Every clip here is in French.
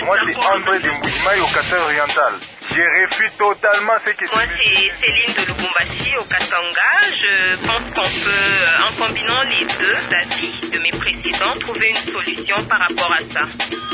Moi, c'est André de Mboujimaï au Kasai oriental. Je refuse totalement ce que Moi, c'est Céline de Lubumbashi au Katanga. Je pense qu'on peut, en combinant les deux avis de mes précédents, trouver une solution par rapport à ça.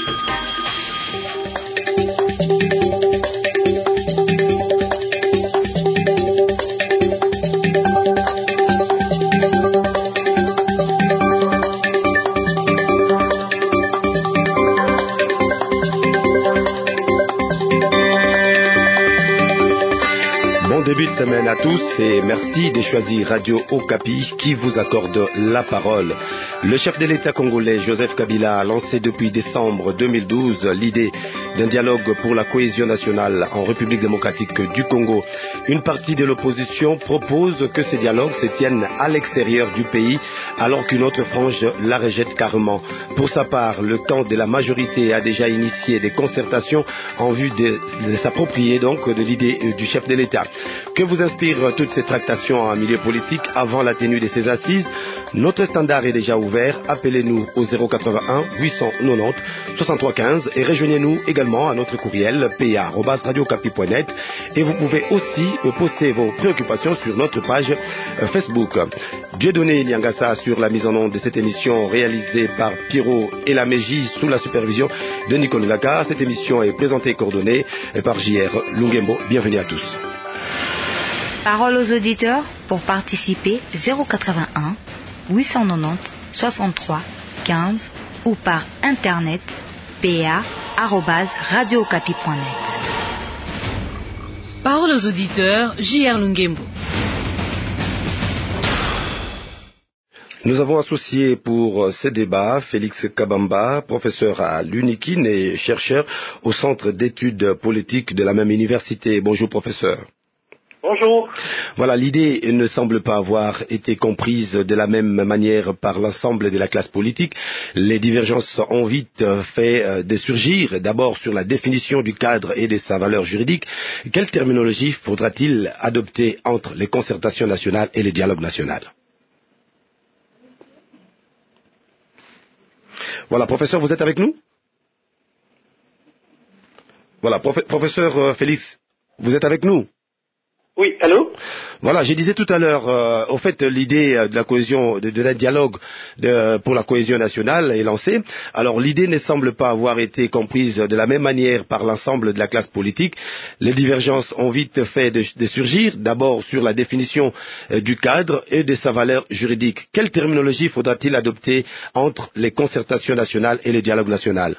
Début de semaine à tous et merci de choisir Radio Okapi qui vous accorde la parole. Le chef de l'État congolais Joseph Kabila a lancé depuis décembre 2012 l'idée d'un dialogue pour la cohésion nationale en République démocratique du Congo. Une partie de l'opposition propose que ce dialogue se tienne à l'extérieur du pays alors qu'une autre frange la rejette carrément. Pour sa part, le camp de la majorité a déjà initié des concertations en vue de s'approprier donc de l'idée du chef de l'État. Que vous inspirent toutes ces tractations en milieu politique avant la tenue de ces assises? Notre standard est déjà ouvert. Appelez-nous au 081 890 6315 et rejoignez-nous également à notre courriel pa@radiocapi.net et vous pouvez aussi poster vos préoccupations sur notre page Facebook. Dieudonné Nyangassa sur la mise en onde de cette émission réalisée par Pierrot et la Mégie sous la supervision de Nicole Ngaka. Cette émission est présentée et coordonnée par JR Lungembo. Bienvenue à tous. Parole aux auditeurs pour participer 081 890 63 15 ou par internet pa@radiocapi.net. Parole aux auditeurs JR Lungembo. Nous avons associé pour ce débat Félix Kabamba, professeur à l'UNIKIN et chercheur au Centre d'études politiques de la même université. Bonjour professeur. Bonjour. Voilà, l'idée ne semble pas avoir été comprise de la même manière par l'ensemble de la classe politique. Les divergences ont vite fait de surgir, d'abord sur la définition du cadre et de sa valeur juridique. Quelle terminologie faudra-t-il adopter entre les concertations nationales et le dialogue national? Voilà, professeur, vous êtes avec nous? Voilà, professeur Félix, vous êtes avec nous? Oui, allô? Voilà, je disais tout à l'heure, au fait, l'idée de la cohésion, de la dialogue pour la cohésion nationale est lancée. Alors, l'idée ne semble pas avoir été comprise de la même manière par l'ensemble de la classe politique. Les divergences ont vite fait de surgir, d'abord sur la définition du cadre et de sa valeur juridique. Quelle terminologie faudra-t-il adopter entre les concertations nationales et le dialogue national?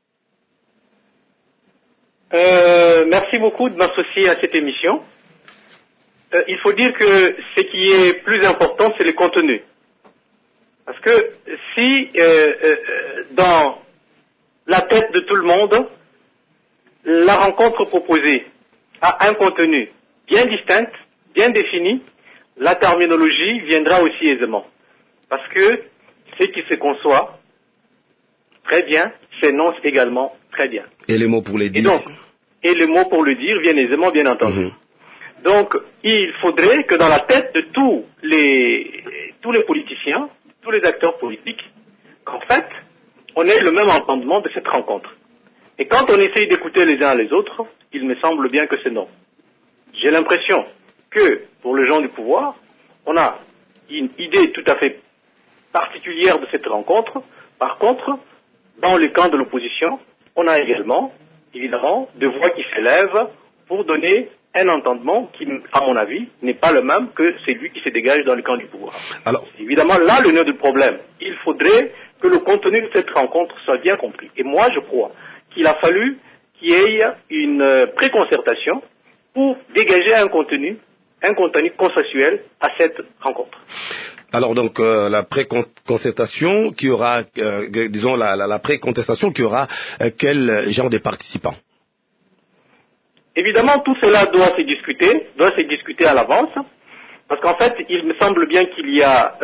Merci beaucoup de m'associer à cette émission. Il faut dire que ce qui est plus important, c'est le contenu. Parce que si dans la tête de tout le monde, la rencontre proposée a un contenu bien distinct, bien défini, la terminologie viendra aussi aisément. Parce que ce qui se conçoit très bien s'énonce également très bien. Et les mots pour les dire. Et les mots pour le dire viennent aisément, bien entendu. Donc, il faudrait que dans la tête de tous les politiciens, tous les acteurs politiques, qu'en fait, on ait le même entendement de cette rencontre. Et quand on essaye d'écouter les uns les autres, il me semble bien que c'est non. J'ai l'impression que, pour les gens du pouvoir, on a une idée tout à fait particulière de cette rencontre. Par contre, dans le camp de l'opposition, on a également, évidemment, des voix qui s'élèvent pour donner un entendement qui, à mon avis, n'est pas le même que celui qui se dégage dans le camp du pouvoir. Alors, évidemment, là, le nœud du problème. Il faudrait que le contenu de cette rencontre soit bien compris. Et moi, je crois qu'il a fallu qu'il y ait une préconcertation pour dégager un contenu consensuel à cette rencontre. Alors donc la préconcertation qui aura, disons la précontestation qui aura quel genre de participants? Évidemment, tout cela doit se discuter à l'avance, parce qu'en fait, il me semble bien qu'il y a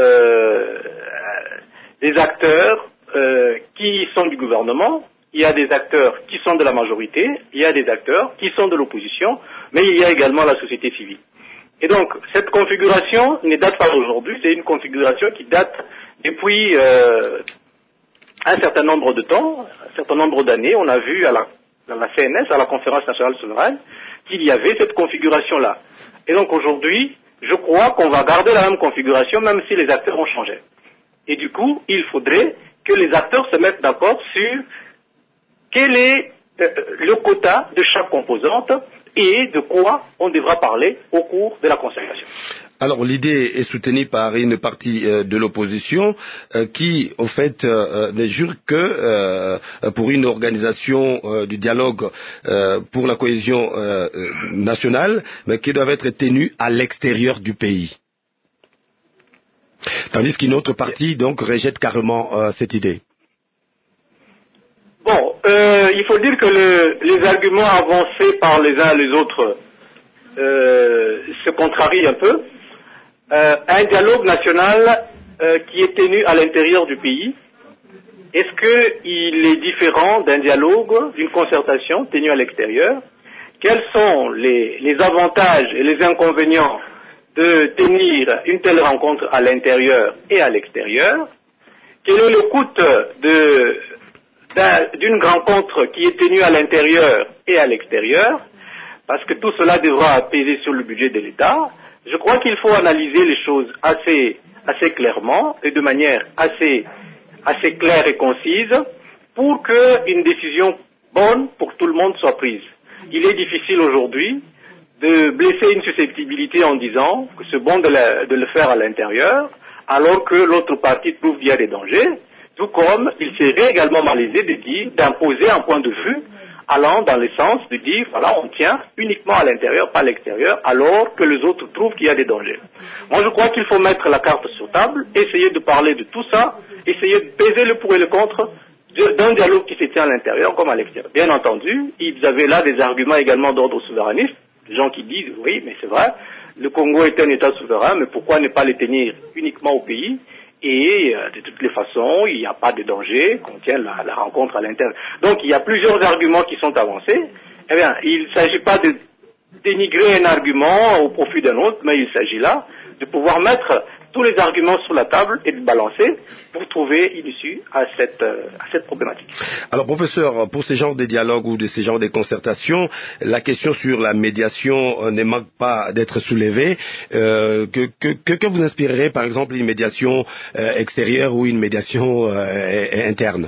des acteurs qui sont du gouvernement, il y a des acteurs qui sont de la majorité, il y a des acteurs qui sont de l'opposition, mais il y a également la société civile. Et donc, cette configuration ne date pas d'aujourd'hui, c'est une configuration qui date depuis un certain nombre de temps, un certain nombre d'années. On a vu à la dans la CNS, à la Conférence nationale souveraine, qu'il y avait cette configuration-là. Et donc aujourd'hui, je crois qu'on va garder la même configuration, même si les acteurs ont changé. Et du coup, il faudrait que les acteurs se mettent d'accord sur quel est le quota de chaque composante et de quoi on devra parler au cours de la concertation. Alors l'idée est soutenue par une partie de l'opposition qui, au fait, ne jure que pour une organisation du dialogue pour la cohésion nationale, mais qui doivent être tenus à l'extérieur du pays. Tandis qu'une autre partie, donc, rejette carrément cette idée. Bon, il faut dire que les arguments avancés par les uns et les autres se contrarient un peu. Un dialogue national qui est tenu à l'intérieur du pays, est-ce qu'il est différent d'un dialogue, d'une concertation tenue à l'extérieur? Quels sont les avantages et les inconvénients de tenir une telle rencontre à l'intérieur et à l'extérieur? Quel est le coût d'une rencontre qui est tenue à l'intérieur et à l'extérieur? Parce que tout cela devra peser sur le budget de l'État. Je crois qu'il faut analyser les choses assez clairement et de manière assez claire et concise pour qu'une décision bonne pour tout le monde soit prise. Il est difficile aujourd'hui de blesser une susceptibilité en disant que c'est bon de le faire à l'intérieur alors que l'autre partie trouve qu'il y a des dangers, tout comme il serait également malaisé d'imposer un point de vue allant dans le sens de dire, voilà, on tient uniquement à l'intérieur, pas à l'extérieur, alors que les autres trouvent qu'il y a des dangers. Moi, je crois qu'il faut mettre la carte sur table, essayer de parler de tout ça, essayer de peser le pour et le contre d'un dialogue qui se tient à l'intérieur comme à l'extérieur. Bien entendu, ils avaient là des arguments également d'ordre souverainiste, des gens qui disent, oui, mais c'est vrai, le Congo est un État souverain, mais pourquoi ne pas les tenir uniquement au pays? Et de toutes les façons, il n'y a pas de danger qu'on tienne la rencontre à l'intérieur. Donc il y a plusieurs arguments qui sont avancés. Eh bien, il ne s'agit pas de dénigrer un argument au profit d'un autre, mais il s'agit là de pouvoir mettre tous les arguments sur la table et de balancer pour trouver une issue à cette problématique. Alors professeur, pour ces genres de dialogues ou de ces genres de concertations, la question sur la médiation ne manque pas d'être soulevée. Que vous inspirerait par exemple une médiation extérieure ou une médiation interne?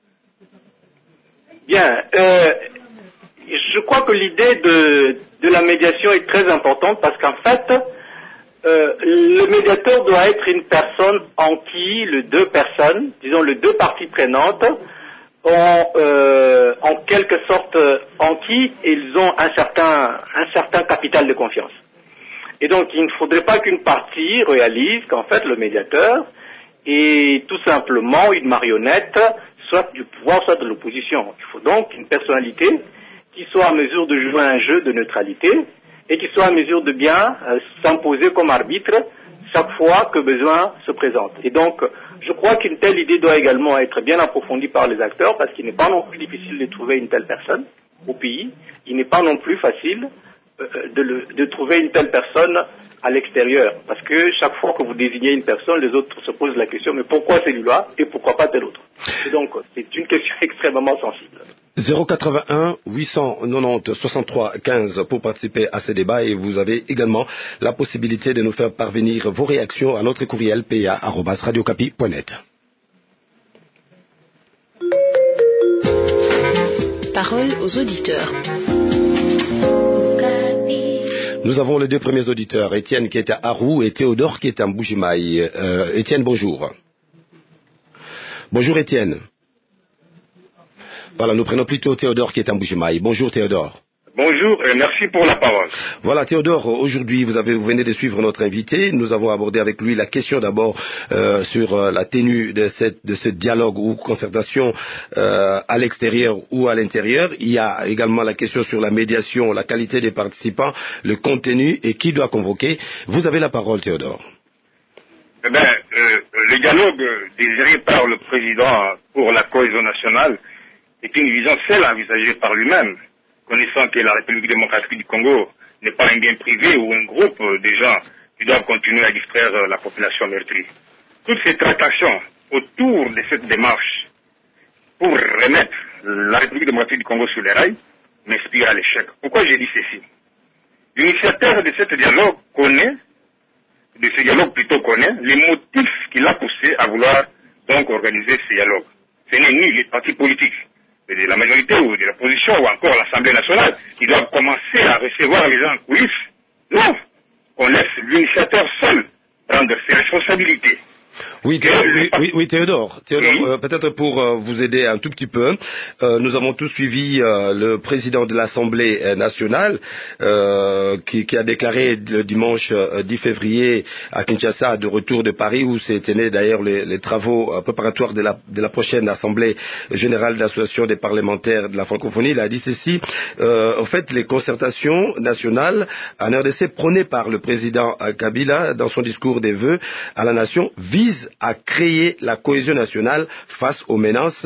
Bien, je crois que l'idée de la médiation est très importante parce qu'en fait, le médiateur doit être une personne en qui les deux personnes, disons les deux parties prenantes, ont en quelque sorte en qui ils ont un certain capital de confiance. Et donc il ne faudrait pas qu'une partie réalise qu'en fait le médiateur est tout simplement une marionnette, soit du pouvoir, soit de l'opposition. Il faut donc une personnalité qui soit en mesure de jouer un jeu de neutralité et qui soit en mesure de bien s'imposer comme arbitre chaque fois que besoin se présente. Et donc, je crois qu'une telle idée doit également être bien approfondie par les acteurs parce qu'il n'est pas non plus difficile de trouver une telle personne au pays. Il n'est pas non plus facile de trouver une telle personne à l'extérieur. Parce que chaque fois que vous désignez une personne, les autres se posent la question, mais pourquoi celui-là et pourquoi pas tel autre? Et donc, c'est une question extrêmement sensible. 081 890 63 15 pour participer à ce débat et vous avez également la possibilité de nous faire parvenir vos réactions à notre courriel pa@radiocapi.net. Parole aux auditeurs. Nous avons les deux premiers auditeurs, Étienne qui est à Arou et Théodore qui est à Mbujimaï. Étienne, bonjour. Bonjour Étienne. Voilà, nous prenons plutôt Théodore qui est à Mbujimaï. Bonjour Théodore. Bonjour et merci pour la parole. Voilà Théodore, aujourd'hui vous venez de suivre notre invité. Nous avons abordé avec lui la question d'abord sur la tenue de ce dialogue ou concertation à l'extérieur ou à l'intérieur. Il y a également la question sur la médiation, la qualité des participants, le contenu et qui doit convoquer. Vous avez la parole Théodore. Eh bien, le dialogue désiré par le président pour la cohésion nationale est une vision celle envisagée par lui-même, connaissant que la République démocratique du Congo n'est pas un bien privé ou un groupe de gens qui doivent continuer à distraire la population meurtrie. Toutes ces tractations autour de cette démarche pour remettre la République démocratique du Congo sur les rails m'inspire à l'échec. Pourquoi j'ai dit ceci? L'initiateur de ce dialogue connaît les motifs qui l'ont poussé à vouloir donc organiser ce dialogue. Ce n'est ni les partis politiques de la majorité ou de l'opposition ou encore l'Assemblée nationale qui doivent commencer à recevoir les gens en coulisses. Non, on laisse l'initiateur seul prendre ses responsabilités. Oui, Théodore, peut-être pour vous aider un tout petit peu, nous avons tous suivi le président de l'Assemblée nationale qui a déclaré le dimanche 10 février à Kinshasa, de retour de Paris, où s'étaient nés d'ailleurs les travaux préparatoires de la prochaine Assemblée générale de l'Association des parlementaires de la francophonie. Il a dit ceci: en fait, les concertations nationales en RDC prônées par le président Kabila dans son discours des vœux à la nation visent à créer la cohésion nationale face aux menaces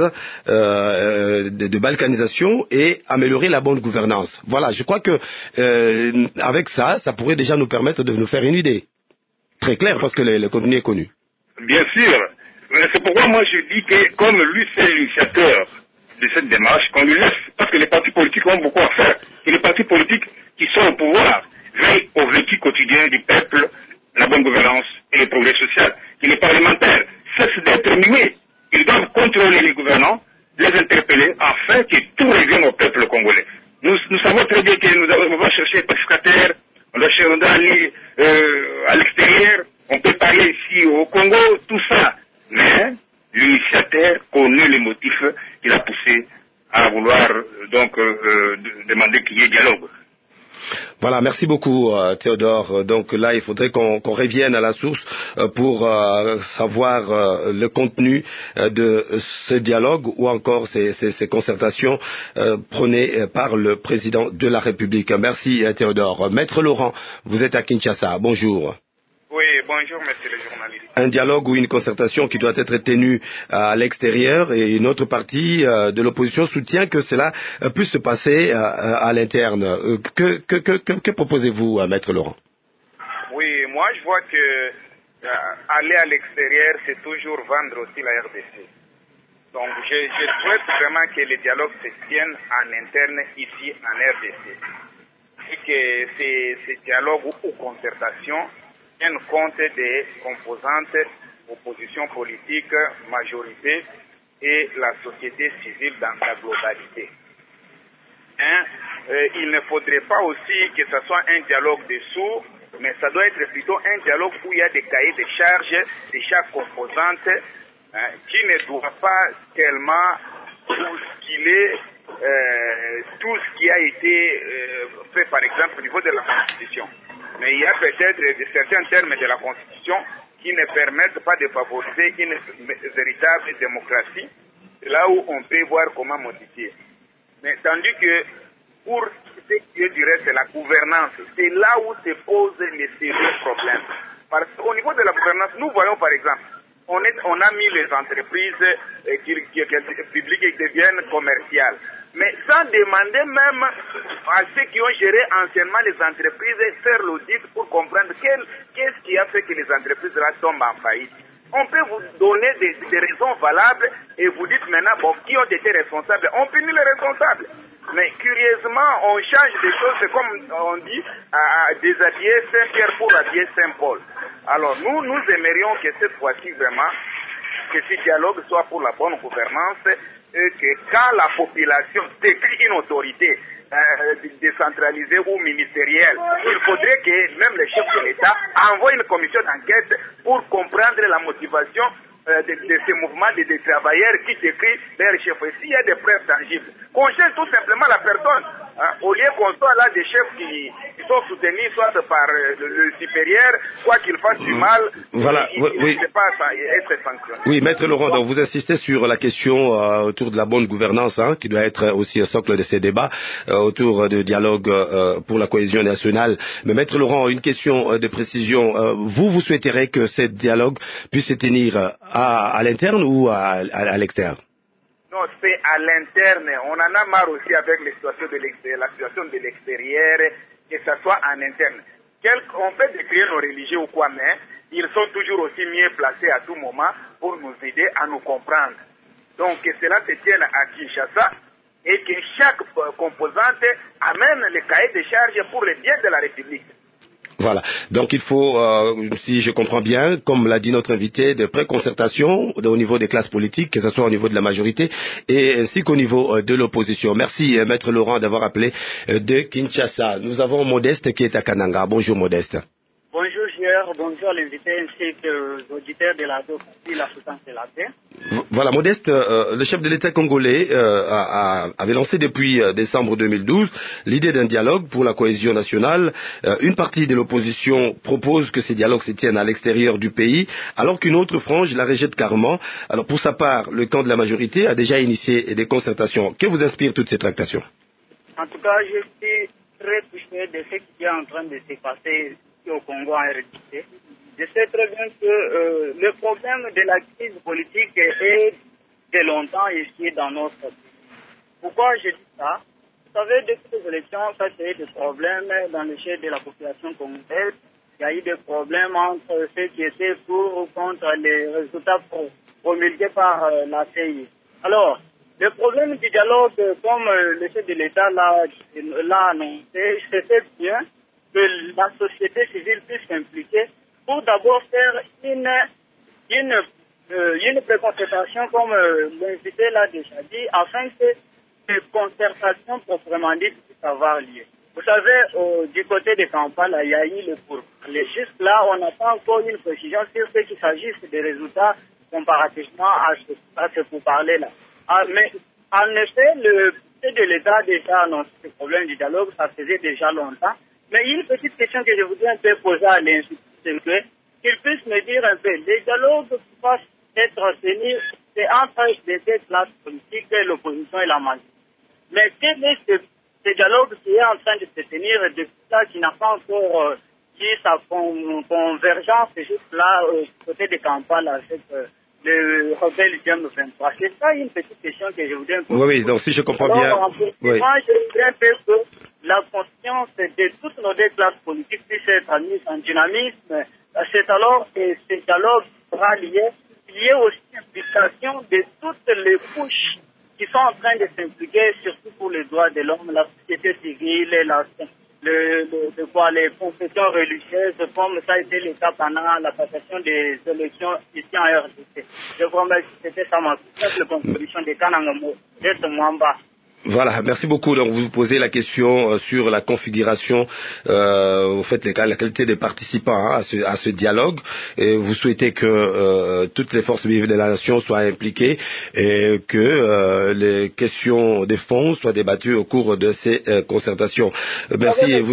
de balkanisation et améliorer la bonne gouvernance. Voilà, je crois que avec ça pourrait déjà nous permettre de nous faire une idée très claire, parce que le contenu est connu. Bien sûr, c'est pourquoi moi je dis que comme lui c'est l'initiateur de cette démarche, qu'on lui laisse, parce que les partis politiques ont beaucoup à faire, et les partis politiques qui sont au pouvoir veillent au vécu quotidien du peuple, la bonne gouvernance et le progrès social. Et les parlementaires cessent d'être muets. Ils doivent contrôler les gouvernants, les interpeller, afin que tout revienne au peuple congolais. Nous savons très bien que nous devons chercher des pacificateurs, on doit aller à l'extérieur, on peut parler ici au Congo, tout ça. Mais l'initiateur connaît les motifs qui l'a poussé à vouloir demander qu'il y ait dialogue. Voilà, merci beaucoup Théodore. Donc là, il faudrait qu'on revienne à la source pour savoir le contenu de ce dialogue ou encore ces concertations prônées par le président de la République. Merci Théodore. Maître Laurent, vous êtes à Kinshasa. Bonjour. Oui, bonjour, monsieur le journaliste. Un dialogue ou une concertation qui doit être tenue à l'extérieur, et une autre partie de l'opposition soutient que cela puisse se passer à l'interne. Que proposez-vous, Maître Laurent? Oui, moi je vois que aller à l'extérieur, c'est toujours vendre aussi la RDC. Donc je souhaite vraiment que les dialogues se tiennent en interne ici en RDC. Et que ces dialogues ou concertations tiennent compte des composantes opposition politique, majorité et la société civile dans sa globalité. Il ne faudrait pas aussi que ce soit un dialogue de sourds, mais ça doit être plutôt un dialogue où il y a des cahiers de charges de chaque composante qui ne doit pas tellement bousculer tout ce qui a été fait par exemple au niveau de la Constitution. Mais il y a peut-être certains termes de la Constitution qui ne permettent pas de favoriser une véritable démocratie, là où on peut voir comment modifier. Mais tandis que pour ce qui est du reste, la gouvernance, c'est là où se posent les sérieux problèmes. Parce qu'au niveau de la gouvernance, nous voyons par exemple, on a mis les entreprises publiques qui deviennent commerciales. Mais sans demander même à ceux qui ont géré anciennement les entreprises, faire l'audit pour comprendre qu'est-ce qui a fait que les entreprises là tombent en faillite. On peut vous donner des raisons valables et vous dites maintenant, bon, qui ont été responsables? On punit les responsables. Mais curieusement, on change des choses, c'est comme on dit, à déshabiller Saint-Pierre pour habiller Saint-Paul. Alors nous aimerions que cette fois-ci vraiment, que ce dialogue soit pour la bonne gouvernance et que quand la population décrit une autorité décentralisée ou ministérielle, il faudrait que même les chefs de l'État envoient une commission d'enquête pour comprendre la motivation de ces mouvements des travailleurs qui décrivent leur chef. Et s'il y a des preuves tangibles, qu'on cherche tout simplement la personne, au lieu qu'on soit là des chefs qui sont soutenus soit par le supérieur, quoi qu'il fasse du mal, voilà, il ne peut pas être sanctionné. Oui, Maître Laurent, donc vous insistez sur la question autour de la bonne gouvernance, qui doit être aussi un socle de ces débats, autour de dialogue pour la cohésion nationale. Mais Maître Laurent, une question de précision. Vous souhaiterez que ce dialogue puisse se tenir à l'interne ou à l'externe? Non, c'est à l'interne. On en a marre aussi avec la situation de l'extérieur, que ce soit en interne. On peut décrire nos religieux ou quoi, mais ils sont toujours aussi mieux placés à tout moment pour nous aider à nous comprendre. Donc que cela se tienne à Kinshasa et que chaque composante amène le cahier de charges pour le bien de la République. Voilà. Donc il faut, si je comprends bien, comme l'a dit notre invité, de pré-concertation au niveau des classes politiques, que ce soit au niveau de la majorité et ainsi qu'au niveau de l'opposition. Merci, Maître Laurent, d'avoir appelé de Kinshasa. Nous avons Modeste qui est à Kananga. Bonjour Modeste. Bonjour Gérard, bonjour l'invité ainsi que auditeurs de la DOCAPI, la fréquence de la paix. Voilà, Modeste, le chef de l'État congolais avait lancé depuis décembre 2012 l'idée d'un dialogue pour la cohésion nationale. Une partie de l'opposition propose que ces dialogues se tiennent à l'extérieur du pays, alors qu'une autre frange la rejette carrément. Alors pour sa part, le camp de la majorité a déjà initié des concertations. Que vous inspire toutes ces tractations? En tout cas, je suis très touché de ce qui est en train de se passer au Congo en RDC. Je sais très bien que le problème de la crise politique est de longtemps ici dans notre pays. Pourquoi je dis ça? Vous savez, depuis les élections, ça a eu des problèmes dans le chef de la population congolaise. Il y a eu des problèmes entre ceux qui étaient pour ou contre les résultats promulgués par la CI. Alors, le problème du dialogue, comme le chef de l'État l'a annoncé, c'était bien que la société civile puisse s'impliquer pour d'abord faire une préconcertation, comme l'invité l'a déjà dit, afin que ces concertations proprement dites puissent avoir lieu. Vous savez, du côté de Kampala, il y a eu le pourparler. Juste là, on n'a pas encore une précision sur ce qu'il s'agisse des résultats comparativement à ce pourparler-là. Mais en effet, le chef de l'État a déjà annoncé ce problème du dialogue, ça faisait déjà longtemps. Mais une petite question que je voudrais un peu poser à l'institut, c'est qu'il puisse me dire un peu, les dialogues qui doivent être tenus, c'est entre les deux classes politiques, l'opposition et la majorité. Mais quel est ce dialogue qui est en train de se tenir depuis là, qui n'a pas encore eu sa convergence, juste là, du côté de Kampala, avec le rebelle GM23. C'est ça une petite question que je voudrais poser. Oui, donc si je comprends bien. Oui. Moi, je voudrais un peu que la conscience de toutes nos deux classes politiques puisse être mise en dynamisme. C'est alors que ce dialogue sera lié. Il y a aussi l'implication de toutes les couches qui sont en train de s'impliquer, surtout pour les droits de l'homme, la société civile, les confessions religieuses, comme ça a été le cas pendant la passation des élections ici en RDC. Je vous remercie, c'était ça ma simple contribution de Kanangamo, d'être Mwamba. Voilà, merci beaucoup. Donc vous posez la question sur la configuration, vous faites la qualité des participants à ce dialogue, et vous souhaitez que toutes les forces vives de la nation soient impliquées et que les questions des fonds soient débattues au cours de ces concertations. Merci. Il y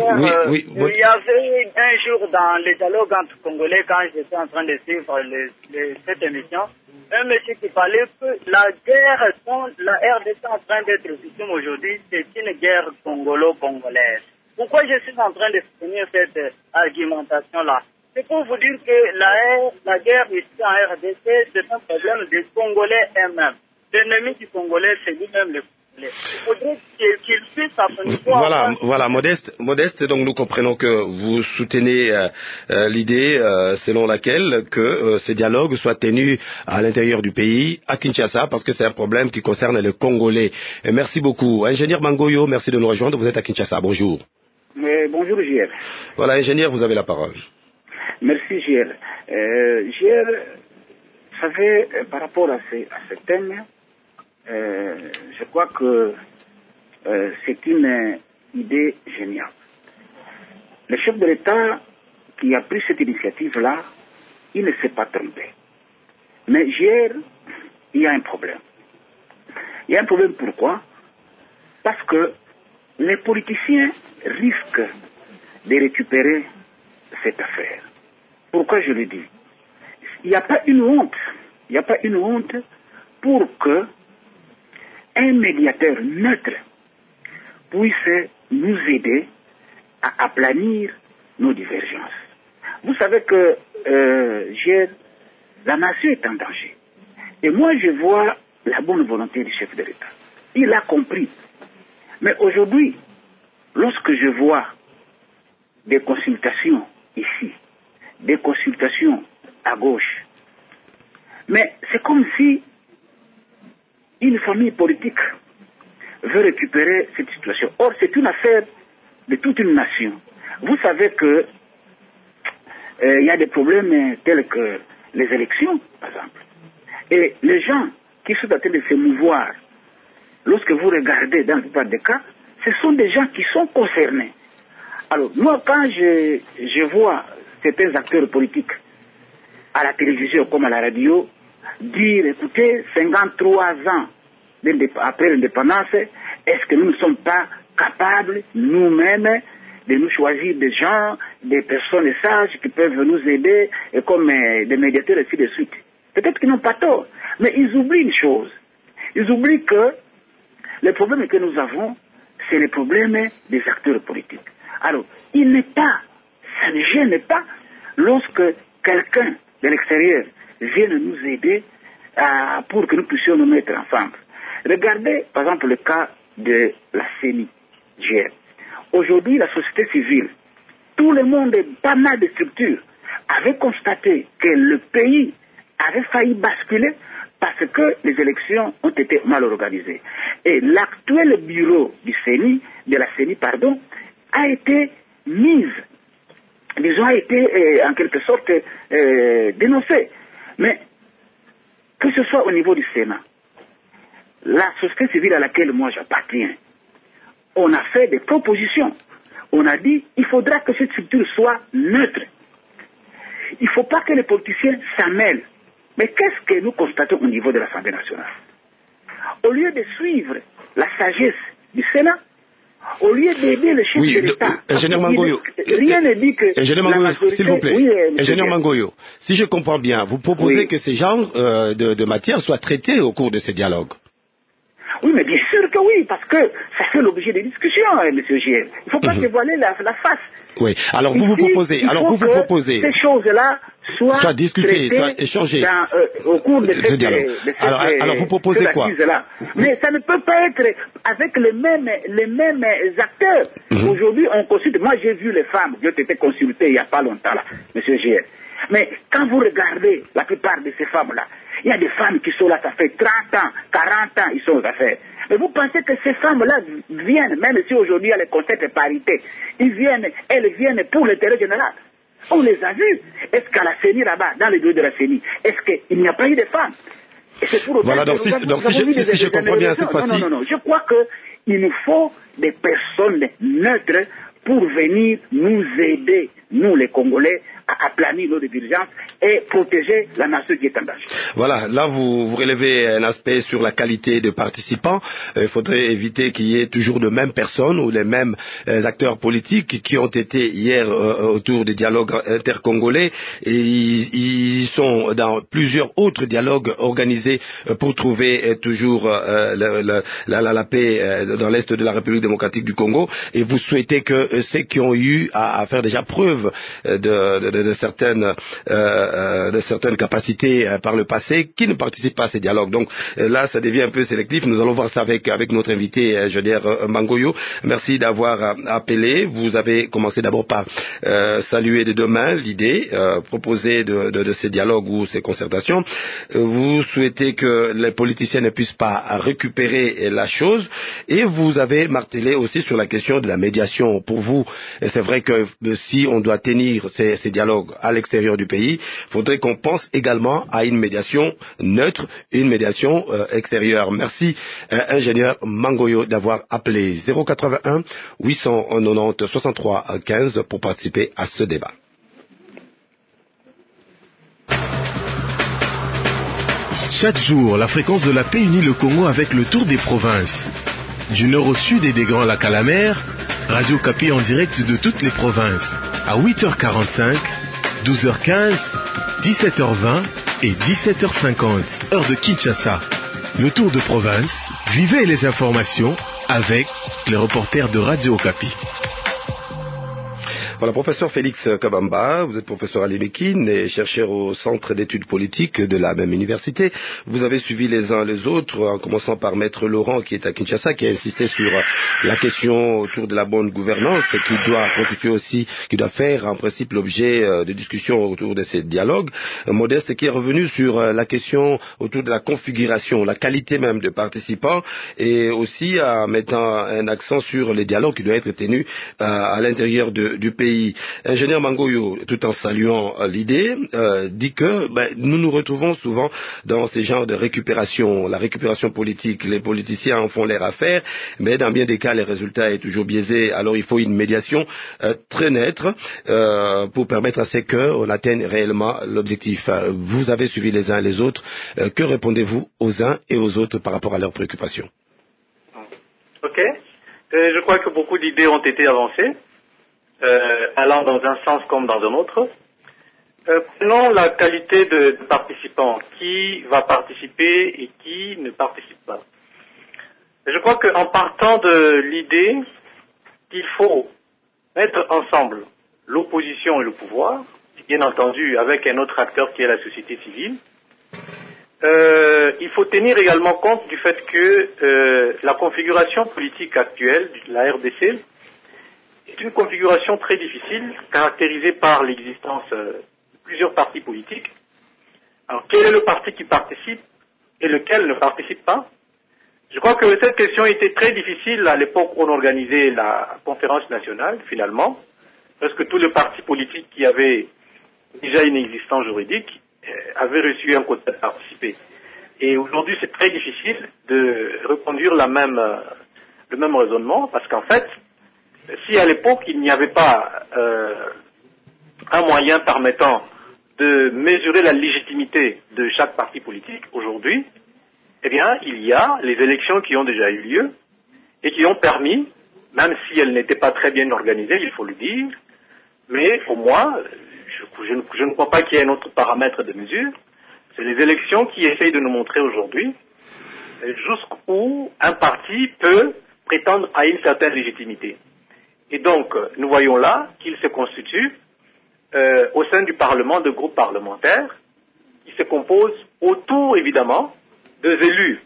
avait un jour dans le dialogue entre Congolais, quand j'étais en train de suivre cette émission, un monsieur qui parlait que la guerre dont la RDC est en train d'être victime aujourd'hui, c'est une guerre congolo-congolaise. Pourquoi je suis en train de soutenir cette argumentation-là? C'est pour vous dire que la guerre ici en RDC, c'est un problème des Congolais eux-mêmes. L'ennemi du Congolais, c'est lui-même le Congolais. Il faudrait qu'il puisse Voilà, Modeste, donc nous comprenons que vous soutenez l'idée selon laquelle que ces dialogues soient tenus à l'intérieur du pays, à Kinshasa, parce que c'est un problème qui concerne les Congolais. Et merci beaucoup. Ingénieur Mangoyo, merci de nous rejoindre. Vous êtes à Kinshasa. Bonjour. Bonjour, JR. Voilà, ingénieur, vous avez la parole. Merci, JR. JR, vous savez, par rapport à ce thème, je crois que c'est une idée géniale. Le chef de l'État qui a pris cette initiative-là, il ne s'est pas trompé. Mais hier, il y a un problème. Il y a un problème pourquoi? Parce que les politiciens risquent de récupérer cette affaire. Pourquoi je le dis? Il n'y a pas une honte. Il n'y a pas une honte pour que un médiateur neutre puisse nous aider à aplanir nos divergences. Vous savez que la nation est en danger. Et moi, je vois la bonne volonté du chef de l'État. Il a compris. Mais aujourd'hui, lorsque je vois des consultations ici, des consultations à gauche, mais c'est comme si une famille politique veut récupérer cette situation. Or, c'est une affaire de toute une nation. Vous savez que il y a des problèmes tels que les élections, par exemple. Et les gens qui sont en train de se mouvoir, lorsque vous regardez dans la plupart des cas, ce sont des gens qui sont concernés. Alors, moi, quand je vois certains acteurs politiques à la télévision comme à la radio dire, écoutez, 53 ans après l'indépendance, est-ce que nous ne sommes pas capables, nous-mêmes, de nous choisir des gens, des personnes sages qui peuvent nous aider, comme des médiateurs et ainsi de suite. Peut-être qu'ils n'ont pas tort, mais ils oublient une chose. Ils oublient que le problème que nous avons, c'est le problème des acteurs politiques. Alors, ça ne gêne pas lorsque quelqu'un de l'extérieur vienne nous aider pour que nous puissions nous mettre ensemble. Regardez, par exemple, le cas de la CENI-GR. Aujourd'hui, la société civile, tout le monde, pas mal de structures, avaient constaté que le pays avait failli basculer parce que les élections ont été mal organisées. Et l'actuel bureau de la CENI, a été a été en quelque sorte dénoncé. Mais que ce soit au niveau du Sénat, la société civile à laquelle moi j'appartiens, on a fait des propositions. On a dit il faudra que cette structure soit neutre. Il ne faut pas que les politiciens s'en mêlent. Mais qu'est-ce que nous constatons au niveau de l'Assemblée nationale? Au lieu de suivre la sagesse du Sénat, au lieu d'aider le chef de l'État, ingénieur Mangoyo, rien ne dit que ingénieur Mangoyo, s'il vous plaît, ingénieur Mangoyo, si je comprends bien, vous proposez que ces genres de matières soient traités au cours de ces dialogues. Oui, mais bien sûr que oui, parce que ça fait l'objet des discussions, monsieur Giel. Il ne faut pas dévoiler la face. Oui, alors vous proposez, ces choses-là soient discutées, soient échangées au cours de ce dialogue. Alors vous proposez quoi? Mais ça ne peut pas être avec les mêmes acteurs. Aujourd'hui, on consulte. Moi, j'ai vu les femmes qui ont été consultées il n'y a pas longtemps, là, monsieur Giel. Mais quand vous regardez la plupart de ces femmes-là, il y a des femmes qui sont là, ça fait 30 ans, 40 ans, ils sont aux affaires. Mais vous pensez que ces femmes-là viennent, même si aujourd'hui il y a le concept de parité, elles viennent pour l'intérêt général. On les a vus. Est-ce qu'à la CENI là-bas, dans le bureau de la CENI, est-ce qu'il n'y a pas eu de femmes? Et c'est pour voilà, donc si je comprends bien cette fois-ci. Non, je crois qu'il nous faut des personnes neutres pour venir nous aider, nous les Congolais, à aplanir nos divergences et protéger la nation qui est en danger. Voilà, là vous relevez un aspect sur la qualité de participants. Il faudrait éviter qu'il y ait toujours de mêmes personnes ou les mêmes acteurs politiques qui ont été hier autour des dialogues intercongolais et ils sont dans plusieurs autres dialogues organisés pour trouver toujours la paix dans l'est de la République démocratique du Congo, et vous souhaitez que ceux qui ont eu à faire déjà preuve de certaines capacités par le passé, qui ne participent pas à ces dialogues. Donc là, ça devient un peu sélectif. Nous allons voir ça avec notre invité, Mangoyo. Merci d'avoir appelé. Vous avez commencé d'abord par saluer de demain l'idée proposée de ces dialogues ou ces concertations. Vous souhaitez que les politiciens ne puissent pas récupérer la chose, et vous avez martelé aussi sur la question de la médiation. Pour vous, c'est vrai que si on doit tenir ces dialogues à l'extérieur du pays, il faudrait qu'on pense également à une médiation neutre, une médiation extérieure. Merci, ingénieur Mangoyo, d'avoir appelé 081 890 63 15 pour participer à ce débat. Chaque jour, la fréquence de la paix unit le Congo avec le tour des provinces. Du nord au sud et des Grands Lacs à la mer, Radio Okapi en direct de toutes les provinces. À 8h45, 12h15, 17h20 et 17h50, heure de Kinshasa. Le tour de province, vivez les informations avec les reporters de Radio Okapi. Voilà, professeur Félix Kabamba, vous êtes professeur à l'IMEKIN et chercheur au Centre d'études politiques de la même université. Vous avez suivi les uns les autres, en commençant par Maître Laurent, qui est à Kinshasa, qui a insisté sur la question autour de la bonne gouvernance, qui doit constituer aussi, qui doit faire en principe l'objet de discussions autour de ces dialogues. Modeste, qui est revenu sur la question autour de la configuration, la qualité même de participants, et aussi en mettant un accent sur les dialogues qui doivent être tenus à l'intérieur du pays. Ingénieur Mangoyo, tout en saluant l'idée, dit que nous nous retrouvons souvent dans ces genres de récupération, la récupération politique. Les politiciens en font leur affaire, mais dans bien des cas, le résultat est toujours biaisé. Alors il faut une médiation très nette pour permettre à ces qu'on atteigne réellement l'objectif. Vous avez suivi les uns les autres. Que répondez-vous aux uns et aux autres par rapport à leurs préoccupations? Ok. Je crois que beaucoup d'idées ont été avancées. Allant dans un sens comme dans un autre. Prenons la qualité de participants, qui va participer et qui ne participe pas. Je crois qu'en partant de l'idée qu'il faut mettre ensemble l'opposition et le pouvoir, bien entendu avec un autre acteur qui est la société civile, il faut tenir également compte du fait que la configuration politique actuelle de la RDC est une configuration très difficile, caractérisée par l'existence de plusieurs partis politiques. Alors, quel est le parti qui participe et lequel ne participe pas? Je crois que cette question était très difficile à l'époque où on organisait la conférence nationale, finalement, parce que tous les partis politiques qui avaient déjà une existence juridique avaient reçu un quota de participer. Et aujourd'hui, c'est très difficile de reconduire le même raisonnement, parce qu'en fait, si à l'époque il n'y avait pas un moyen permettant de mesurer la légitimité de chaque parti politique, aujourd'hui, eh bien, il y a les élections qui ont déjà eu lieu et qui ont permis, même si elles n'étaient pas très bien organisées, il faut le dire, mais au moins, je ne crois pas qu'il y ait un autre paramètre de mesure, c'est les élections qui essayent de nous montrer aujourd'hui jusqu'où un parti peut prétendre à une certaine légitimité. Et donc, nous voyons là qu'il se constitue au sein du Parlement de groupes parlementaires qui se composent autour, évidemment, des élus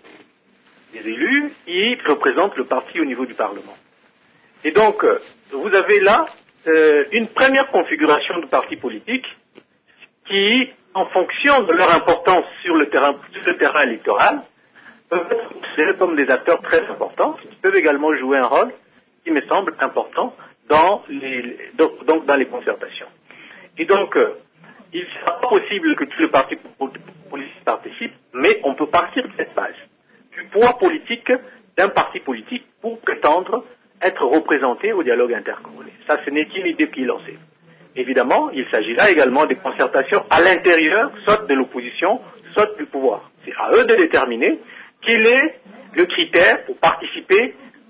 qui représentent le parti au niveau du Parlement. Et donc, vous avez là une première configuration de partis politiques qui, en fonction de leur importance sur le terrain électoral, peuvent être considérés comme des acteurs très importants, qui peuvent également jouer un rôle qui me semble important dans les concertations. Et donc, il ne sera pas possible que tous les partis politiques participent, mais on peut partir de cette base, du poids politique d'un parti politique pour prétendre être représenté au dialogue intercongolais. Ça, ce n'est qu'une idée qui est lancée. Évidemment, il s'agit là également de concertations à l'intérieur, soit de l'opposition, soit du pouvoir. C'est à eux de déterminer quel est le critère pour participer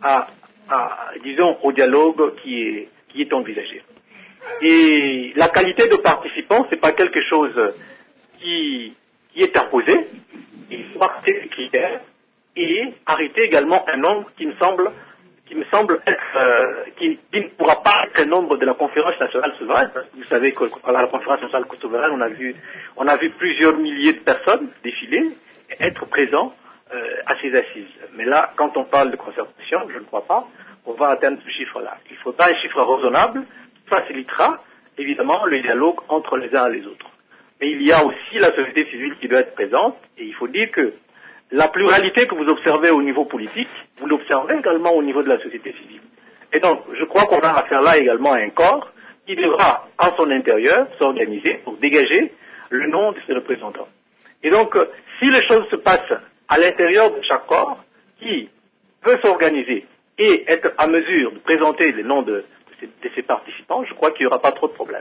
disons, au dialogue qui est envisagé. Et la qualité de participant, c'est pas quelque chose qui est imposé. Il faut arrêter les critères et arrêter également un nombre qui me semble être, qui ne pourra pas être un nombre de la conférence nationale souveraine. Vous savez qu'à la conférence nationale souveraine, on a vu plusieurs milliers de personnes défiler et être présents à ces assises. Mais là, quand on parle de concertation, je ne crois pas qu'on va atteindre ce chiffre-là. Il faudra un chiffre raisonnable qui facilitera évidemment le dialogue entre les uns et les autres. Mais il y a aussi la société civile qui doit être présente, et il faut dire que la pluralité que vous observez au niveau politique, vous l'observez également au niveau de la société civile. Et donc, je crois qu'on a affaire là également à un corps qui devra, en son intérieur, s'organiser pour dégager le nom de ses représentants. Et donc, si les choses se passent à l'intérieur de chaque corps, qui peut s'organiser et être à mesure de présenter les noms de ces participants, je crois qu'il n'y aura pas trop de problèmes.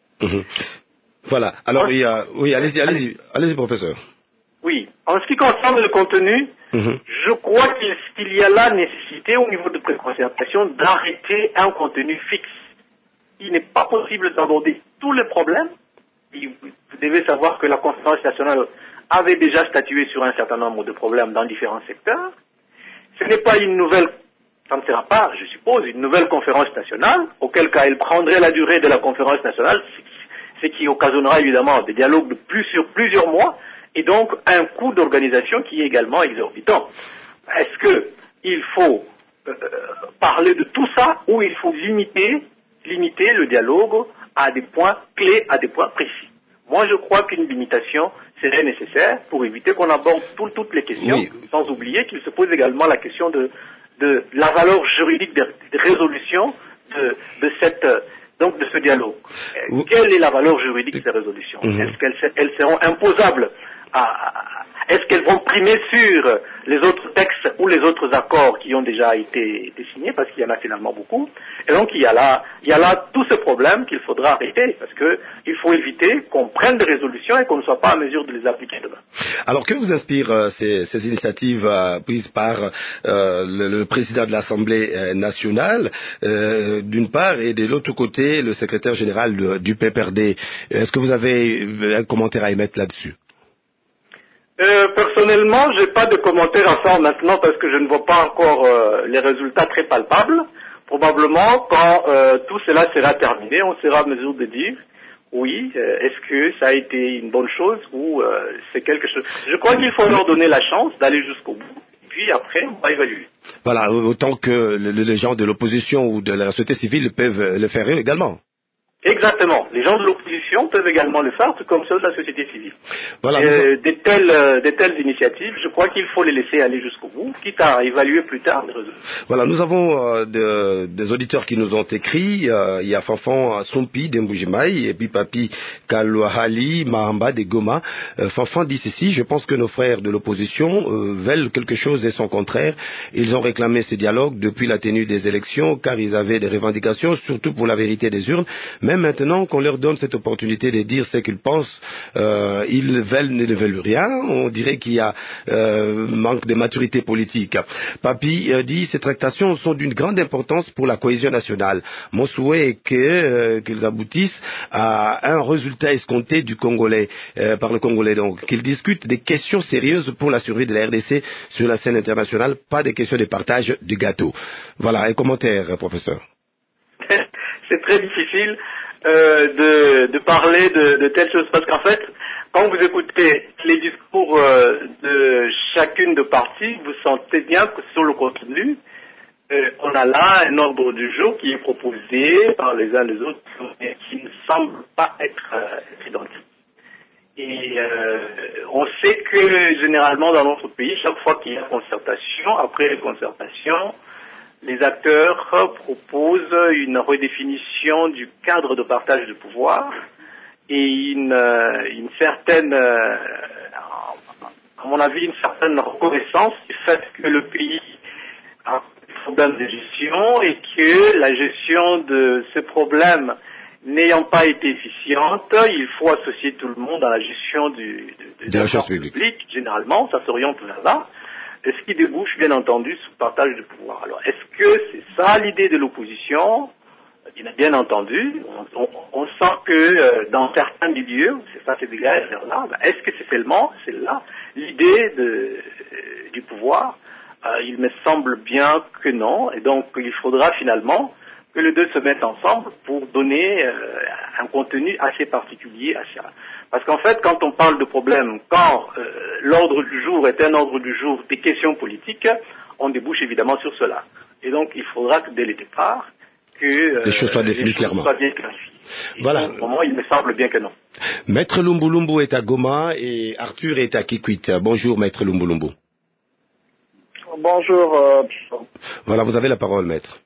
Voilà. Alors, allez-y, professeur. Oui. En ce qui concerne le contenu, je crois qu'il y a la nécessité, au niveau de préconcertation, d'arrêter un contenu fixe. Il n'est pas possible d'aborder tous les problèmes. Vous devez savoir que la conférence nationale avait déjà statué sur un certain nombre de problèmes dans différents secteurs. Ce n'est pas une nouvelle ça ne sera pas, je suppose, une nouvelle conférence nationale, auquel cas elle prendrait la durée de la conférence nationale, ce qui occasionnera évidemment des dialogues sur plusieurs mois, et donc un coût d'organisation qui est également exorbitant. Est-ce qu'il faut parler de tout ça, ou il faut limiter le dialogue à des points clés, à des points précis? Moi, je crois qu'une limitation serait nécessaire pour éviter qu'on aborde toutes les questions, sans oublier qu'il se pose également la question de la valeur juridique de résolution de ce dialogue. Quelle est la valeur juridique de ces résolutions? Est-ce qu'elles seront imposables est-ce qu'elles vont primer sur les autres textes ou les autres accords qui ont déjà été signés, parce qu'il y en a finalement beaucoup. Et donc il y a là tous ces problèmes qu'il faudra arrêter, parce que il faut éviter qu'on prenne des résolutions et qu'on ne soit pas en mesure de les appliquer demain. Alors que vous inspirent ces initiatives prises par le président de l'Assemblée nationale, d'une part, et de l'autre côté, le secrétaire général du PPRD? Est-ce que vous avez un commentaire à émettre là-dessus? Personnellement, j'ai pas de commentaire à faire maintenant parce que je ne vois pas encore les résultats très palpables. Probablement, quand tout cela sera terminé, on sera en mesure de dire oui, est-ce que ça a été une bonne chose ou c'est quelque chose. Je crois qu'il faut leur donner la chance d'aller jusqu'au bout. Et puis après, on va évaluer. Voilà, autant que les gens de l'opposition ou de la société civile peuvent le faire également. Exactement. Les gens de l'opposition peuvent également le faire, tout comme ceux de la société civile. Voilà, des telles initiatives, je crois qu'il faut les laisser aller jusqu'au bout, quitte à évaluer plus tard les résultats. Voilà, nous avons des auditeurs qui nous ont écrit. Il y a Fanfan Sompi de Mbujimaï et puis Papi Kalouahali Mahamba de Goma. Fanfan dit ceci: je pense que nos frères de l'opposition veulent quelque chose et son contraire. Ils ont réclamé ce dialogue depuis la tenue des élections, car ils avaient des revendications, surtout pour la vérité des urnes. Même maintenant qu'on leur donne cette opportunité de dire ce qu'ils pensent, ils ne veulent rien. On dirait qu'il y a manque de maturité politique. Papi dit: ces tractations sont d'une grande importance pour la cohésion nationale. Mon souhait est qu'ils aboutissent à un résultat escompté du Congolais, par le Congolais, donc qu'ils discutent des questions sérieuses pour la survie de la RDC sur la scène internationale, pas des questions de partage du gâteau. Voilà, un commentaire, professeur. C'est très difficile de parler de telles choses, parce qu'en fait, quand vous écoutez les discours de chacune de parties, vous sentez bien que sur le contenu, on a là un ordre du jour qui est proposé par les uns les autres, mais qui ne semble pas être identique. Et on sait que généralement dans notre pays, chaque fois qu'il y a concertation, après les concertations, les acteurs proposent une redéfinition du cadre de partage du pouvoir et une certaine, à mon avis, une certaine reconnaissance du fait que le pays a des problèmes de gestion et que la gestion de ce problème n'ayant pas été efficiente, il faut associer tout le monde à la gestion de la chose publique. Généralement, ça s'oriente vers là. Ce qui débouche, bien entendu, sur le partage du pouvoir. Alors, est-ce que c'est ça l'idée de l'opposition? Bien entendu, on sent que dans certains milieux, c'est ça, c'est dégagé vers là. Est-ce que c'est seulement celle-là l'idée du pouvoir? Il me semble bien que non, et donc il faudra finalement que les deux se mettent ensemble pour donner un contenu assez particulier à ça. Parce qu'en fait, quand on parle de problème, quand l'ordre du jour est un ordre du jour des questions politiques, on débouche évidemment sur cela. Et donc, il faudra que dès le départ, que les choses soient définies clairement. Soient bien clarifiées. Voilà. Au moment, il me semble bien que non. Maître Lumbu est à Goma et Arthur est à Kikwit. Bonjour, Maître Lumbu. Bonjour. Voilà, vous avez la parole, Maître.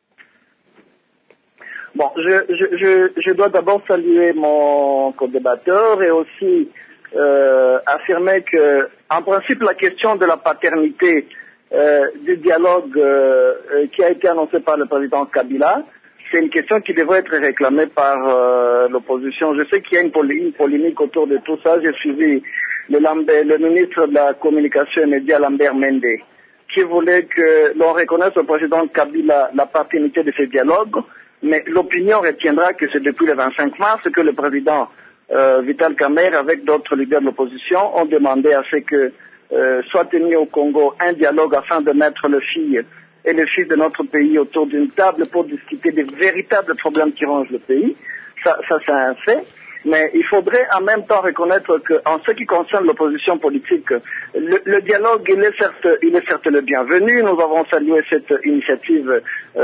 Bon, je dois d'abord saluer mon co-débatteur et aussi affirmer que, en principe, la question de la paternité du dialogue qui a été annoncé par le président Kabila, c'est une question qui devrait être réclamée par l'opposition. Je sais qu'il y a une polémique autour de tout ça. J'ai suivi le ministre de la Communication et Médias, Lambert Mende, qui voulait que l'on reconnaisse au président Kabila la paternité de ce dialogue. Mais l'opinion retiendra que c'est depuis le 25 mars que le président Vital Kamerhe, avec d'autres leaders de l'opposition, ont demandé à ce que soit tenu au Congo un dialogue afin de mettre les filles et les fils de notre pays autour d'une table pour discuter des véritables problèmes qui rongent le pays. Ça c'est un fait. Mais il faudrait en même temps reconnaître qu'en ce qui concerne l'opposition politique, le dialogue, il est certes le bienvenu. Nous avons salué cette initiative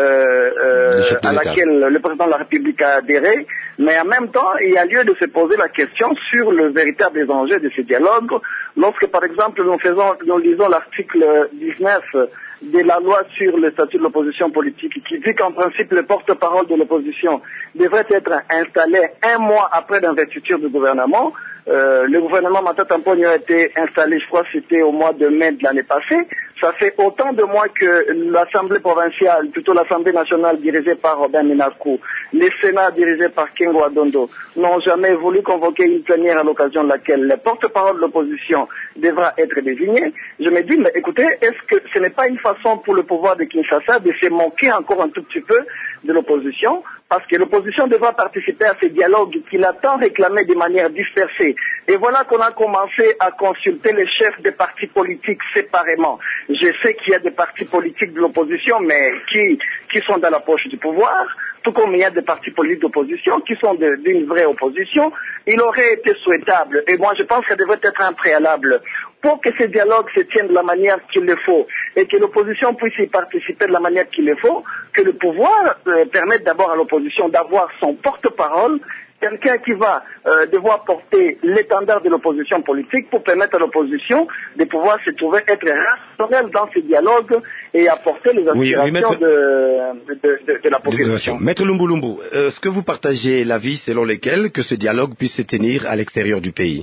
à laquelle le président de la République a adhéré. Mais en même temps, il y a lieu de se poser la question sur le véritable enjeu de ce dialogue. Lorsque, par exemple, nous lisons l'article 19 de la loi sur le statut de l'opposition politique qui dit qu'en principe, le porte-parole de l'opposition devrait être installé un mois après l'investiture du gouvernement. Le gouvernement Matata Mponyo a été installé, je crois que c'était au mois de mai de l'année passée. Ça fait autant de mois que l'Assemblée provinciale, plutôt l'Assemblée nationale dirigée par Robin Minakou, les Sénats dirigés par Kengo Adondo, n'ont jamais voulu convoquer une plénière à l'occasion de laquelle le porte-parole de l'opposition devra être désigné. Je me dis, mais écoutez, est-ce que ce n'est pas une façon pour le pouvoir de Kinshasa de se moquer encore un tout petit peu de l'opposition? Parce que l'opposition devra participer à ce dialogue qu'il a tant réclamé de manière dispersée. Et voilà qu'on a commencé à consulter les chefs des partis politiques séparément. Je sais qu'il y a des partis politiques de l'opposition, mais qui sont dans la poche du pouvoir, tout comme il y a des partis politiques d'opposition qui sont d'une vraie opposition. Il aurait été souhaitable, et moi je pense que ça devrait être un préalable, pour que ce dialogue se tienne de la manière qu'il le faut, et que l'opposition puisse y participer de la manière qu'il le faut, que le pouvoir permette d'abord à l'opposition d'avoir son porte-parole, quelqu'un qui va devoir porter l'étendard de l'opposition politique pour permettre à l'opposition de pouvoir se trouver être rationnel dans ce dialogue et apporter les aspirations de la population. Maître Lumbu, est-ce que vous partagez l'avis selon lequel que ce dialogue puisse se tenir à l'extérieur du pays?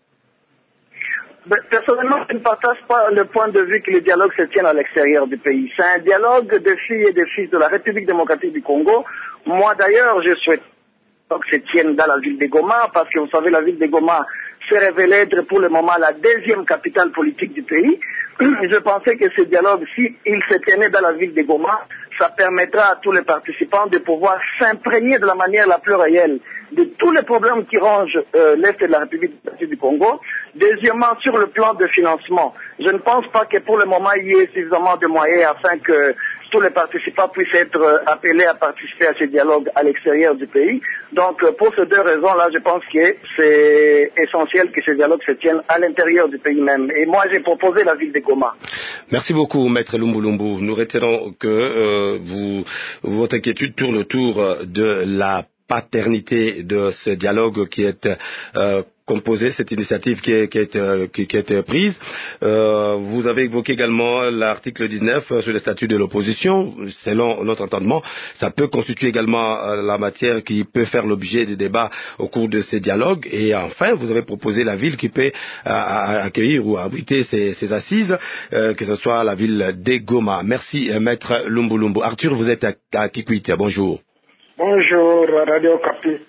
Personnellement, je ne partage pas le point de vue que le dialogue se tienne à l'extérieur du pays. C'est un dialogue de filles et de fils de la République démocratique du Congo. Moi d'ailleurs, je souhaite que se tienne dans la ville de Goma, parce que vous savez, la ville de Goma s'est révélée être pour le moment la deuxième capitale politique du pays. Je pensais que ce dialogue, s'il se tenait dans la ville de Goma, ça permettra à tous les participants de pouvoir s'imprégner de la manière la plus réelle de tous les problèmes qui rongent l'Est de la République du Congo. Deuxièmement, sur le plan de financement, je ne pense pas que pour le moment il y ait suffisamment de moyens afin que tous les participants puissent être appelés à participer à ce dialogue à l'extérieur du pays. Donc, pour ces deux raisons-là, je pense que c'est essentiel que ce dialogue se tienne à l'intérieur du pays même. Et moi, j'ai proposé la ville de Goma. Merci beaucoup, Maître Lumbu. Nous retenons que votre inquiétude tourne autour de la paternité de ce dialogue qui est composé, cette initiative qui est prise. Vous avez évoqué également l'article 19 sur le statut de l'opposition. Selon notre entendement, ça peut constituer également la matière qui peut faire l'objet de débats au cours de ces dialogues. Et enfin, vous avez proposé la ville qui peut accueillir ou abriter ces assises, que ce soit la ville de Goma. Merci, Maître Lumbu. Arthur, vous êtes à Kikwit. Bonjour. Bonjour, Radio Capi.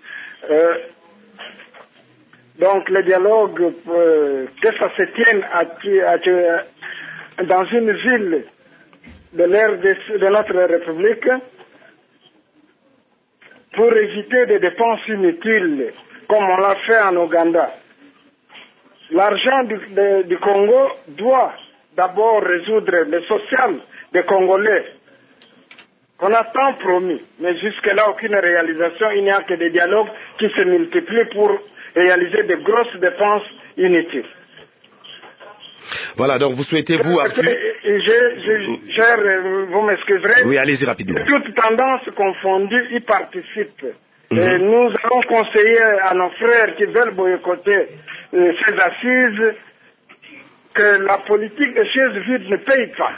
Donc, le dialogue, que ça se tienne dans une ville de l'ère de notre République, pour éviter des dépenses inutiles, comme on l'a fait en Ouganda. L'argent du Congo doit d'abord résoudre le social des Congolais, qu'on a tant promis, mais jusque-là, aucune réalisation. Il n'y a que des dialogues qui se multiplient pour réaliser de grosses dépenses inutiles. Voilà, donc vous souhaitez, vous, Arthur... vous m'excuserez. Oui, allez-y rapidement. Toute tendance confondue y participe. Et nous allons conseiller à nos frères qui veulent boycotter ces assises que la politique des chaises vides ne paye pas.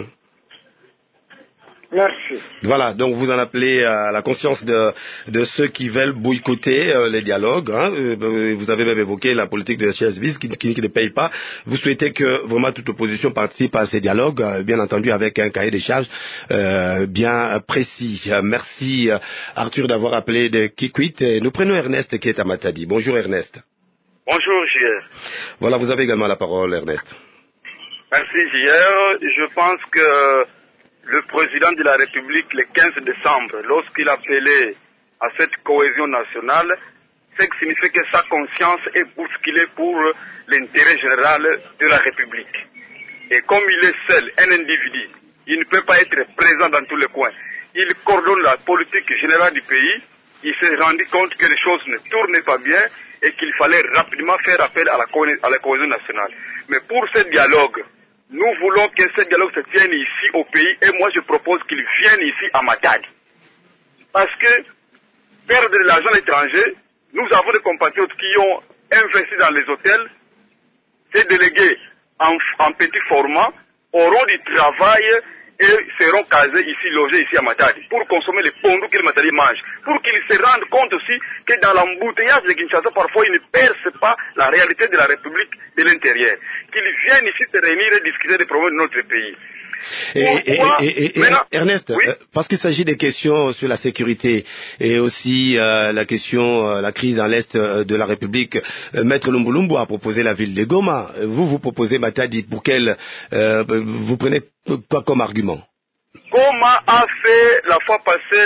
Merci. Voilà, donc vous en appelez à la conscience de ceux qui veulent boycotter les dialogues. Hein. Vous avez même évoqué la politique de la chaises vides qui ne paye pas. Vous souhaitez que vraiment toute opposition participe à ces dialogues, bien entendu avec un cahier des charges bien précis. Merci Arthur d'avoir appelé de Kikwit. Nous prenons Ernest qui est à Matadi. Bonjour Ernest. Bonjour JR. Voilà, vous avez également la parole Ernest. Merci JR. Je pense que le président de la République, le 15 décembre, lorsqu'il appelait à cette cohésion nationale, c'est que signifie que sa conscience est bousculée pour l'intérêt général de la République. Et comme il est seul, un individu, il ne peut pas être présent dans tous les coins. Il coordonne la politique générale du pays. Il s'est rendu compte que les choses ne tournaient pas bien et qu'il fallait rapidement faire appel à la cohésion nationale. Mais pour ce dialogue, nous voulons que ce dialogue se tienne ici au pays et moi je propose qu'il vienne ici à Matadi. Parce que perdre de l'argent à l'étranger, nous avons des compatriotes qui ont investi dans les hôtels. Ces délégués en petit format auront du travail et seront casés ici, logés ici à Matadi, pour consommer les pondus que le Matadi mange, pour qu'ils se rendent compte aussi que dans l'embouteillage de Kinshasa, parfois ils ne percent pas la réalité de la République de l'intérieur, qu'ils viennent ici se réunir et discuter des problèmes de notre pays. Ernest, oui, parce qu'il s'agit des questions sur la sécurité et aussi la crise dans l'est de la République, Maître Lumbulumbu a proposé la ville de Goma. Vous proposez Matadi, pour quel vous prenez quoi comme argument? Goma a fait la fois passée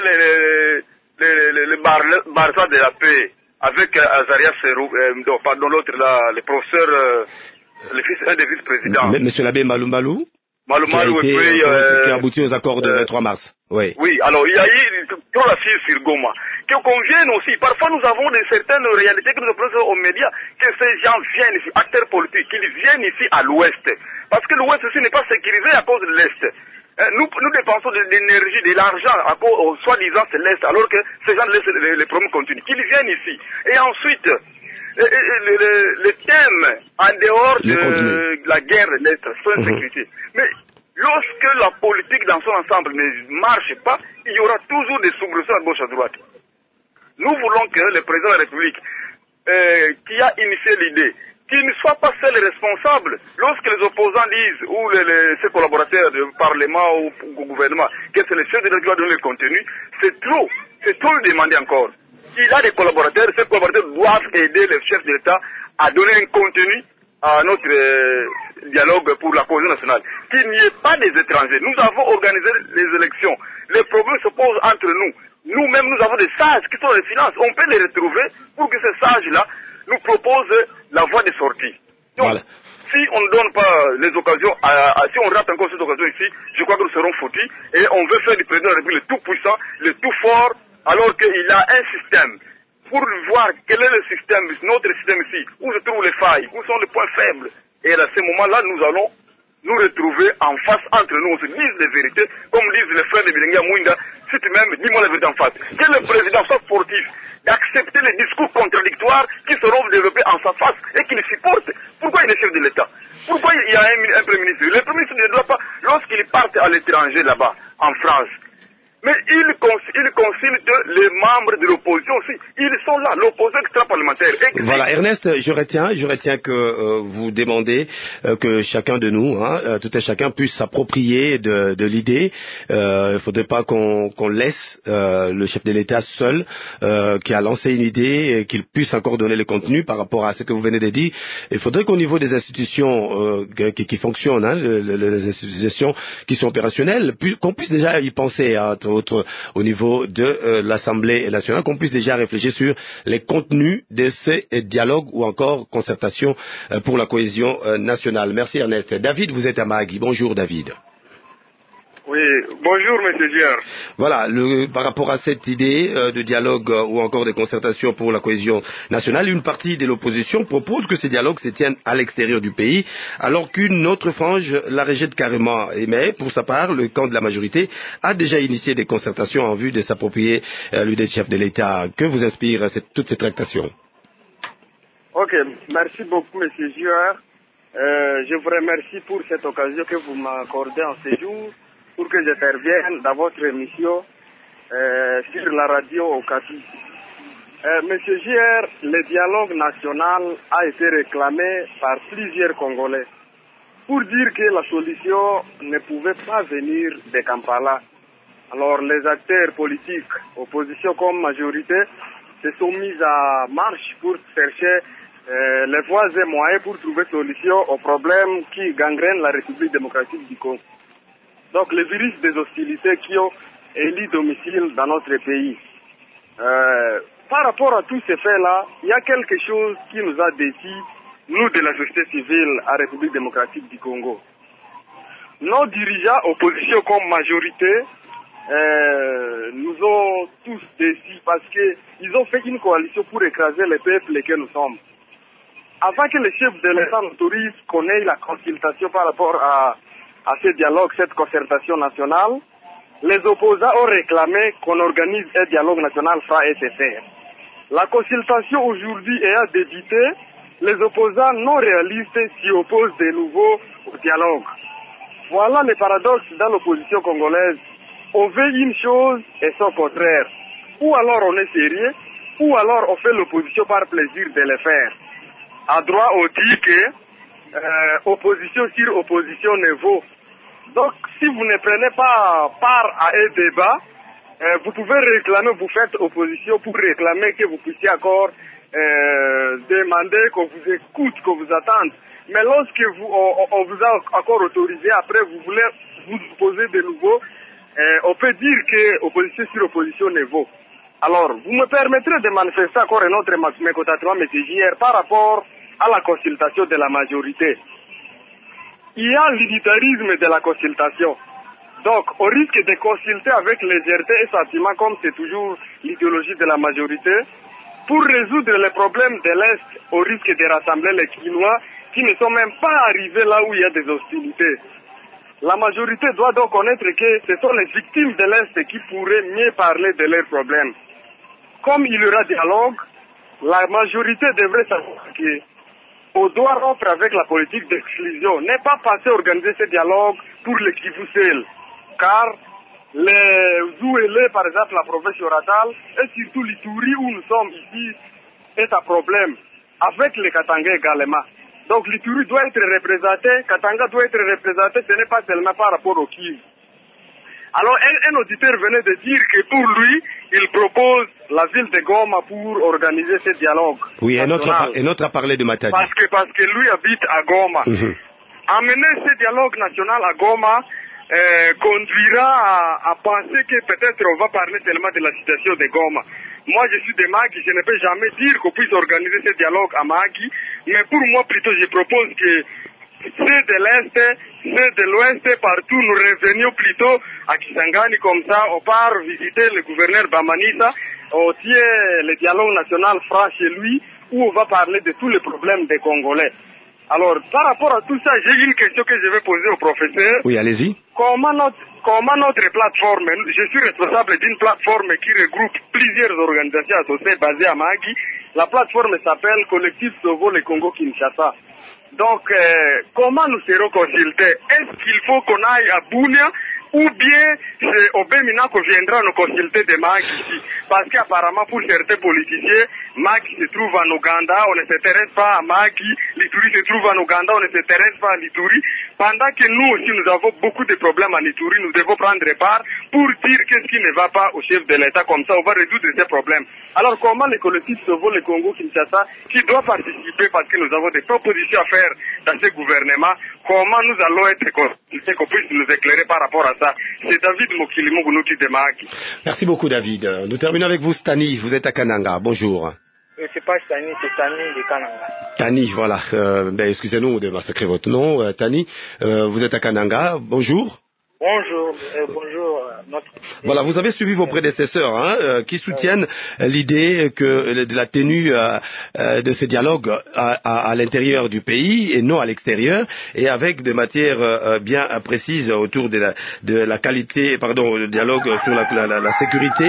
le Barza de la paix avec Azaria Serou, l'autre là, le professeur, un des vice-présidents. Monsieur l'abbé Malou qui a abouti aux accords du 23 mars. Oui. Oui, alors il y a eu trop d'assises sur Goma. Qu'on vienne aussi, parfois nous avons certaines réalités que nous apprenons aux médias, que ces gens viennent ici, acteurs politiques, qu'ils viennent ici à l'ouest. Parce que l'ouest aussi n'est pas sécurisé à cause de l'est. Nous dépensons de l'énergie, de l'argent, soi-disant c'est l'est, alors que ces gens laissent les problèmes continuent. Qu'ils viennent ici. Et ensuite, le thème en dehors de la guerre de l'Est, c'est la sécurité. Mais lorsque la politique dans son ensemble ne marche pas, il y aura toujours des soubresauts à gauche à droite. Nous voulons que le président de la République, qui a initié l'idée, qu'il ne soit pas seul responsable lorsque les opposants disent, ou ses collaborateurs du Parlement ou au gouvernement, que c'est le chef de l'État qui va donner le contenu, c'est trop le demander encore. Il a des collaborateurs, ces collaborateurs doivent aider le chef de l'État à donner un contenu à notre dialogue pour la cohésion nationale. Qu'il n'y ait pas des étrangers. Nous avons organisé les élections. Les problèmes se posent entre nous. Nous-mêmes, nous avons des sages qui sont dans les finances. On peut les retrouver pour que ces sages-là nous proposent la voie de sortie. Donc, voilà. Si on ne donne pas les occasions, si on rate encore cette occasion ici, je crois que nous serons foutus. Et on veut faire du président de la République le tout puissant, le tout fort, alors qu'il a un système. Pour voir quel est le système, notre système ici, où se trouvent les failles, où sont les points faibles. Et à ce moment-là, nous allons nous retrouver en face entre nous. On se dise les vérités, comme disent les frères de Bilinga Mouinda, si tu m'aimes, dis-moi la vérité en face. Que le président soit sportif, d'accepter les discours contradictoires qui seront développés en sa face et qu'il supporte. Pourquoi il est chef de l'État? Pourquoi il y a un Premier ministre? Le Premier ministre ne doit pas, lorsqu'il parte à l'étranger là-bas, en France, mais il consulte les membres de l'opposition aussi. Ils sont là, l'opposition extra-parlementaire. Voilà, Ernest, je retiens que vous demandez que chacun de nous, tout un chacun puisse s'approprier de l'idée. Il faudrait pas qu'on laisse le chef de l'État seul, qui a lancé une idée, et qu'il puisse encore donner le contenu par rapport à ce que vous venez de dire. Il faudrait qu'au niveau des institutions qui fonctionnent, les institutions qui sont opérationnelles, qu'on puisse déjà y penser au niveau de l'Assemblée nationale, qu'on puisse déjà réfléchir sur les contenus de ces dialogues ou encore concertations pour la cohésion nationale. Merci Ernest. David, vous êtes à Mahagui. Bonjour David. Oui, bonjour Monsieur Giard. Voilà, par rapport à cette idée de dialogue ou encore de concertation pour la cohésion nationale, une partie de l'opposition propose que ces dialogues se tiennent à l'extérieur du pays, alors qu'une autre frange la rejette carrément. Mais pour sa part, le camp de la majorité a déjà initié des concertations en vue de s'approprier l'idée de chef de l'État. Que vous inspire toute cette tractation? Ok, merci beaucoup Monsieur Giard. Je vous remercie pour cette occasion que vous m'accordez en ce jour, pour que j'intervienne dans votre émission sur la radio Okapi. Monsieur JR, le dialogue national a été réclamé par plusieurs Congolais pour dire que la solution ne pouvait pas venir de Kampala. Alors les acteurs politiques, opposition comme majorité, se sont mis à marche pour chercher les voies et moyens pour trouver solution aux problèmes qui gangrènent la République démocratique du Congo. Donc le virus des hostilités qui ont élu domicile dans notre pays. Par rapport à tous ces faits-là, il y a quelque chose qui nous a déçus, nous de la société civile à République démocratique du Congo. nos dirigeants, opposition comme majorité, nous ont tous déçus parce qu'ils ont fait une coalition pour écraser le peuple que nous sommes. Avant que le chef de l'État n'autorise qu'on ait la consultation par rapport à ce dialogue, cette concertation nationale, les opposants ont réclamé qu'on organise un dialogue national franc et sincère. La consultation aujourd'hui ayant débuté, les opposants non réalistes s'y opposent de nouveau au dialogue. Voilà le paradoxe dans l'opposition congolaise. On veut une chose et son contraire. Ou alors on est sérieux, ou alors on fait l'opposition par plaisir de le faire. À droit, on dit que opposition sur opposition ne vaut. Donc, si vous ne prenez pas part à un débat, vous pouvez réclamer, vous faites opposition pour réclamer que vous puissiez encore demander qu'on vous écoute, qu'on vous attende. Mais lorsque on vous a encore autorisé, après vous voulez vous opposer de nouveau, on peut dire que opposition sur opposition ne vaut. Alors, vous me permettrez de manifester encore un autre mécontentement, M. JR, par rapport à la consultation de la majorité. Il y a l'unitarisme de la consultation. Donc, on risque de consulter avec légèreté et sentiment, comme c'est toujours l'idéologie de la majorité. Pour résoudre les problèmes de l'Est, on risque de rassembler les Quinois qui ne sont même pas arrivés là où il y a des hostilités. La majorité doit donc connaître que ce sont les victimes de l'Est qui pourraient mieux parler de leurs problèmes. Comme il y aura dialogue, la majorité devrait savoir qu'on doit rompre avec la politique d'exclusion. Ne pas passer à organiser ce dialogue pour les Kivu seuls. Car les Zouélé, par exemple, la province Yoratal, et surtout l'Ituri où nous sommes ici, est un problème. Avec les Katanga également. Donc l'Ituri doit être représenté, Katanga doit être représenté, ce n'est pas seulement par rapport au Kivu. Alors un auditeur venait de dire que pour lui, il propose la ville de Goma pour organiser ce dialogue. Oui, un autre a parlé de Matadi. Parce que lui habite à Goma. Amener ce dialogue national à Goma conduira à penser que peut-être on va parler seulement de la situation de Goma. Moi, je suis de Magui, je ne peux jamais dire qu'on puisse organiser ce dialogue à Magui, mais pour moi, plutôt, je propose que ceux de l'Est, ceux de l'Ouest, partout, nous revenions plutôt à Kisangani, comme ça, on part visiter le gouverneur Bamanisa, on tient le dialogue national franc chez lui, où on va parler de tous les problèmes des Congolais. Alors, par rapport à tout ça, j'ai une question que je vais poser au professeur. Oui, allez-y. Comment notre plateforme, je suis responsable d'une plateforme qui regroupe plusieurs organisations associées basées à Magui. La plateforme s'appelle Collectif Sauvo le Congo-Kinshasa. Donc, comment nous serons consultés? Est-ce qu'il faut qu'on aille à Bunia ou bien c'est Obemina qu'on viendra nous consulter de Magui ici? Parce qu'apparemment, pour certains politiciens, Magui se trouve en Ouganda, on ne s'intéresse pas à Magui, l'Ituri se trouve en Ouganda, on ne s'intéresse pas à l'Ituri. Pendant que nous aussi, nous avons beaucoup de problèmes en Ituri, nous devons prendre part pour dire qu'est-ce qui ne va pas au chef de l'État, comme ça on va résoudre ces problèmes. Alors comment les collectifs Sauvo le Congo-Kinshasa, qui doit participer parce que nous avons des propositions à faire dans ce gouvernement, comment nous allons être consultés, qu'on puisse nous éclairer par rapport à ça? C'est David Mokilimungunuti de Mahaki. Merci beaucoup David. Nous terminons avec vous Stani, vous êtes à Kananga, bonjour. C'est pas Stani, c'est Tani de Kananga. Tani, voilà. Excusez-nous de massacrer votre nom, Tani. Vous êtes à Kananga, bonjour. Bonjour, bonjour. Voilà, vous avez suivi vos prédécesseurs qui soutiennent l'idée que de la tenue de ces dialogues à l'intérieur du pays et non à l'extérieur, et avec des matières bien précises autour de la qualité, le dialogue sur la sécurité,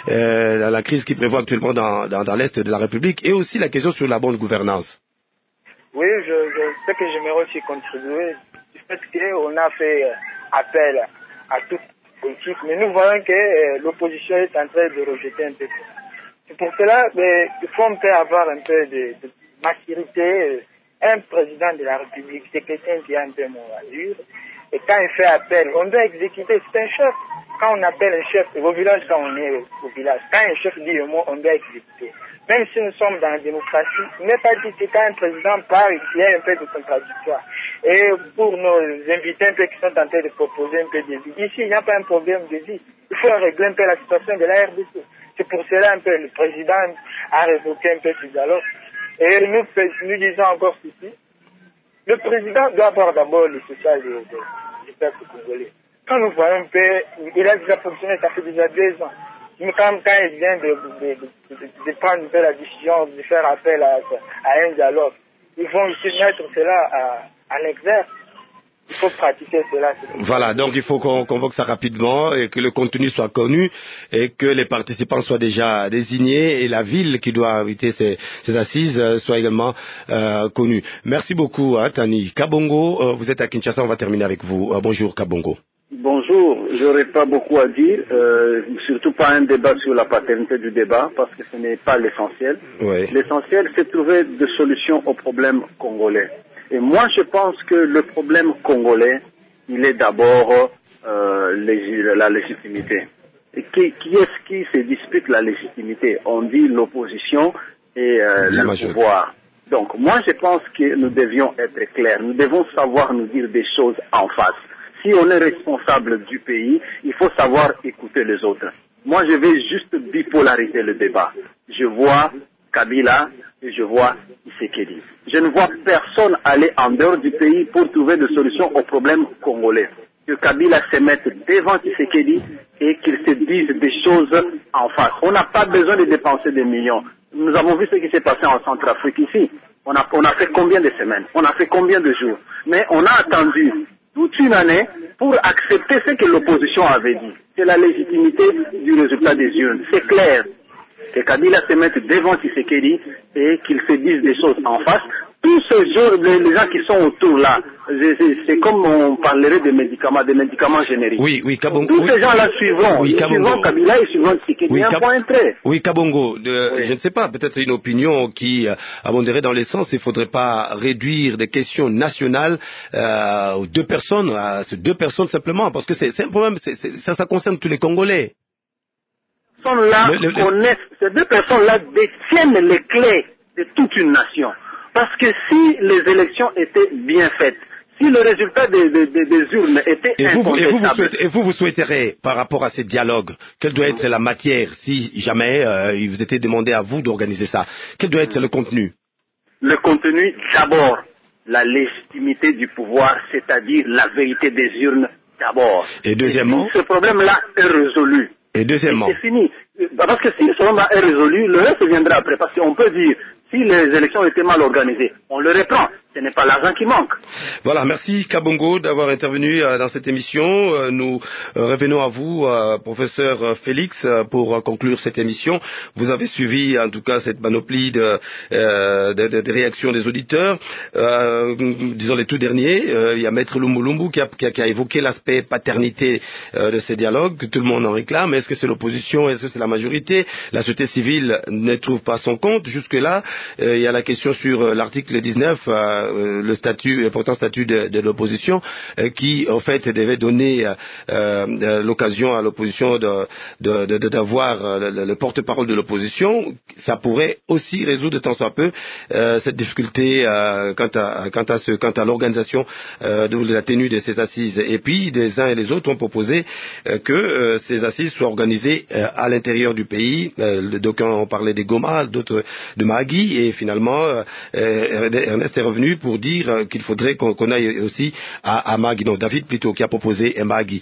la crise qui prévoit actuellement dans l'Est de la République, et aussi la question sur la bonne gouvernance. Oui, je sais que j'aimerais aussi contribuer du fait qu'on a fait appel à toute politique, mais nous voyons que l'opposition est en train de rejeter un peu. C'est pour cela qu'il faut un peu avoir un peu de maturité. Un président de la République, c'est quelqu'un qui a un peu mon allure, et quand il fait appel, on doit exécuter. C'est un chef. Quand on appelle un chef, au village, quand on est au village, quand un chef dit un mot, on doit exécuter. Même si nous sommes dans la démocratie, il n'est pas dit que quand un président parle, il y a un peu de contradictoire. Et pour nos invités un peu qui sont en train de proposer un peu de vie, ici, il n'y a pas un problème de vie. Il faut régler un peu la situation de la RDC. C'est pour cela un peu le président a révoqué un peu ce dialogue. Et nous disons encore ceci. Le président doit avoir d'abord le social du peuple congolais. Quand nous voyons qu'il a déjà fonctionné, ça fait déjà 2 ans. Mais quand il vient de prendre un peu la décision de faire appel à un dialogue, ils vont aussi mettre cela en exergue. Il faut pratiquer cela. Voilà, donc il faut qu'on convoque ça rapidement et que le contenu soit connu et que les participants soient déjà désignés et la ville qui doit inviter ces assises soit également connue. Merci beaucoup, Tani. Kabongo, vous êtes à Kinshasa, on va terminer avec vous. Bonjour, Kabongo. Bonjour, j'aurais pas beaucoup à dire, surtout pas un débat sur la paternité du débat, parce que ce n'est pas l'essentiel. Oui. L'essentiel, c'est de trouver des solutions aux problèmes congolais. Et moi, je pense que le problème congolais, il est d'abord la légitimité. Et qui est-ce qui se dispute la légitimité? On dit l'opposition et le pouvoir. Donc, moi, je pense que nous devions être clairs. Nous devons savoir nous dire des choses en face. Si on est responsable du pays, il faut savoir écouter les autres. Moi, je vais juste bipolariser le débat. Je vois Kabila et je vois Tshisekedi. Je ne vois personne aller en dehors du pays pour trouver des solutions aux problèmes congolais. Que Kabila se mette devant Tshisekedi et qu'il se dise des choses en face. On n'a pas besoin de dépenser des millions. Nous avons vu ce qui s'est passé en Centrafrique ici. On a fait combien de semaines? On a fait combien de jours? Mais on a attendu toute une année pour accepter ce que l'opposition avait dit. C'est la légitimité du résultat des urnes. C'est clair que Kabila se mette devant Tshisekedi et qu'il se dise des choses en face. Tous ces jours, les gens qui sont autour là, c'est comme on parlerait des médicaments génériques. Oui, Kabongo. Tous ces gens-là suivront. Oui, ils suivront Kabila et suivront Tshisekedi. Oui, un point très. Oui, Kabongo. Je ne sais pas, peut-être une opinion qui abonderait dans les sens. Il ne faudrait pas réduire des questions nationales aux 2 personnes, à ces 2 personnes simplement, parce que c'est un problème. Ça concerne tous les Congolais. Ces 2 personnes-là détiennent les clés de toute une nation. Parce que si les élections étaient bien faites, si le résultat des urnes était incontestable... Et vous souhaiterez, par rapport à ces dialogues, quelle doit être la matière, si jamais il vous était demandé à vous d'organiser ça? Quel doit être le contenu? Le contenu, d'abord, la légitimité du pouvoir, c'est-à-dire la vérité des urnes, d'abord. Et deuxièmement? Et si ce problème-là est résolu. Et deuxièmement? C'est fini. Parce que si ce problème-là est résolu, le reste viendra après. Parce qu'on peut dire... Si les élections étaient mal organisées, on le reprend. Ce n'est pas l'argent qui manque. Voilà, merci Kabongo d'avoir intervenu dans cette émission. Nous revenons à vous, professeur Félix, pour conclure cette émission. Vous avez suivi en tout cas cette panoplie de réactions des auditeurs. Disons les tout derniers, il y a Maître Lumbu qui a évoqué l'aspect paternité de ces dialogues, que tout le monde en réclame. Est-ce que c'est l'opposition? Est-ce que c'est la majorité? La société civile ne trouve pas son compte. Jusque-là, il y a la question sur l'article 19, important statut de l'opposition, qui en fait devait donner l'occasion à l'opposition d'avoir le porte-parole de l'opposition. Ça pourrait aussi résoudre tant soit peu cette difficulté quant à l'organisation de la tenue de ces assises. Et puis les uns et les autres ont proposé que ces assises soient organisées à l'intérieur du pays. D'aucuns ont parlé des Goma, d'autres de Mahagi, et finalement Ernest est revenu pour dire qu'il faudrait qu'on aille aussi à Mahagi. Non, David plutôt, qui a proposé Mahagi.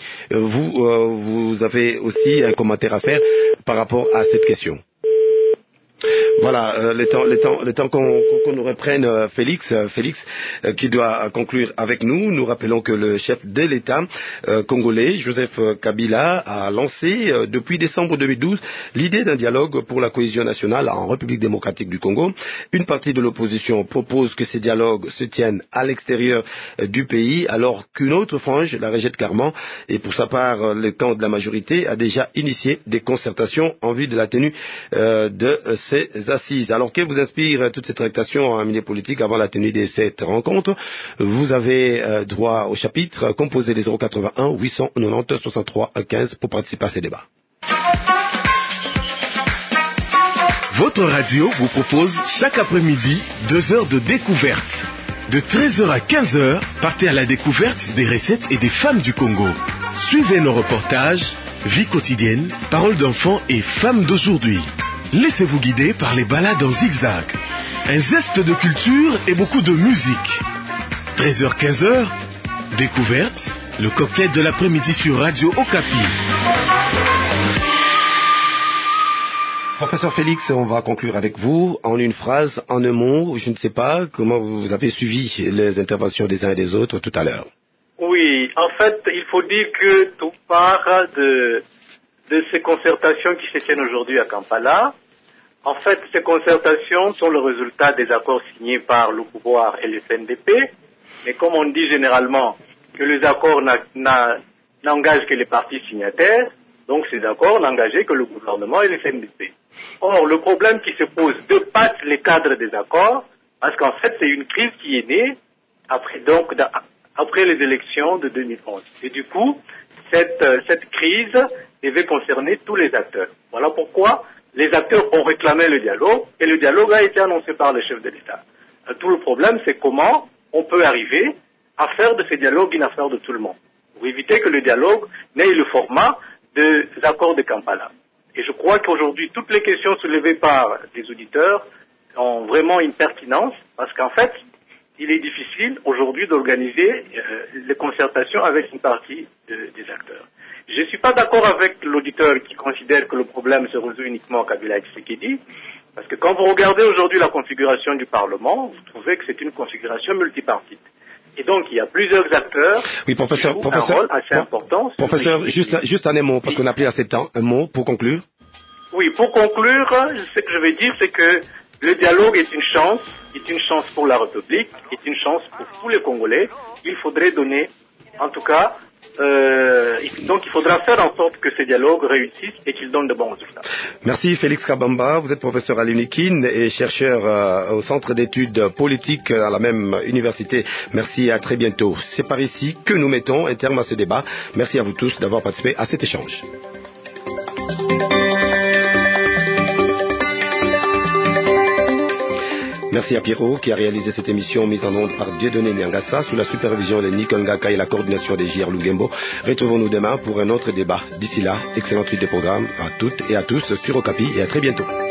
Vous avez aussi un commentaire à faire par rapport à cette question. Voilà, le temps qu'on nous reprenne Félix qui doit conclure avec nous. Nous rappelons que le chef de l'État congolais, Joseph Kabila, a lancé depuis décembre 2012 l'idée d'un dialogue pour la cohésion nationale en République démocratique du Congo. Une partie de l'opposition propose que ces dialogues se tiennent à l'extérieur du pays, alors qu'une autre frange, la Régette Carman, et pour sa part le camp de la majorité, a déjà initié des concertations en vue de la tenue de ces assises. Alors, que vous inspire toute cette tractation en milieu politique avant la tenue de cette rencontre? Vous avez droit au chapitre composé des 081 890 63 15 pour participer à ces débats. Votre radio vous propose chaque après-midi 2 heures de découverte. De 13h à 15h, partez à la découverte des recettes et des femmes du Congo. Suivez nos reportages, vie quotidienne, paroles d'enfants et femmes d'aujourd'hui. Laissez-vous guider par les balades en zigzag. Un zeste de culture et beaucoup de musique. 13h-15h, découverte, Le cocktail de l'après-midi sur Radio Okapi. Professeur Félix, on va conclure avec vous en une phrase, en un mot. Je ne sais pas comment vous avez suivi les interventions des uns et des autres tout à l'heure. Oui, en fait, il faut dire que tout part de ces concertations qui se tiennent aujourd'hui à Kampala. En fait, ces concertations sont le résultat des accords signés par le pouvoir et le CNDP. Mais comme on dit généralement que les accords n'engagent que les partis signataires, donc ces accords n'engageaient que le gouvernement et le CNDP. Or, le problème qui se pose dépasse les cadres des accords, parce qu'en fait, c'est une crise qui est née après les élections de 2011. Et du coup, cette crise devait concerner tous les acteurs. Voilà pourquoi les acteurs ont réclamé le dialogue, et le dialogue a été annoncé par le chef de l'État. Tout le problème, c'est comment on peut arriver à faire de ces dialogues une affaire de tout le monde, pour éviter que le dialogue n'ait le format des accords de Kampala. Et je crois qu'aujourd'hui, toutes les questions soulevées par les auditeurs ont vraiment une pertinence, parce qu'en fait, il est difficile aujourd'hui d'organiser les concertations avec une partie des acteurs. Je ne suis pas d'accord avec l'auditeur qui considère que le problème se résout uniquement au Kabila et Tshisekedi, parce que quand vous regardez aujourd'hui la configuration du Parlement, vous trouvez que c'est une configuration multipartite. Et donc, il y a plusieurs acteurs qui jouent un rôle assez important. Professeur, juste un mot, parce qu'on a plus assez de temps. Un mot pour conclure. Oui, pour conclure, ce que je vais dire, c'est que le dialogue est une chance pour la République, est une chance pour tous les Congolais. Il faudrait donner, en tout cas, donc il faudra faire en sorte que ces dialogues réussissent et qu'ils donnent de bons résultats. Merci Félix Kabamba, vous êtes professeur à l'UNIKIN et chercheur au Centre d'études politiques à la même université. Merci, à très bientôt. C'est par ici que nous mettons un terme à ce débat. Merci à vous tous d'avoir participé à cet échange. Merci à Pierrot qui a réalisé cette émission mise en onde par Dieudonné Nyangassa sous la supervision de Nicole Ngaka et la coordination des JR Lugembo. Retrouvons-nous demain pour un autre débat. D'ici là, excellente suite de programme à toutes et à tous sur Okapi et à très bientôt.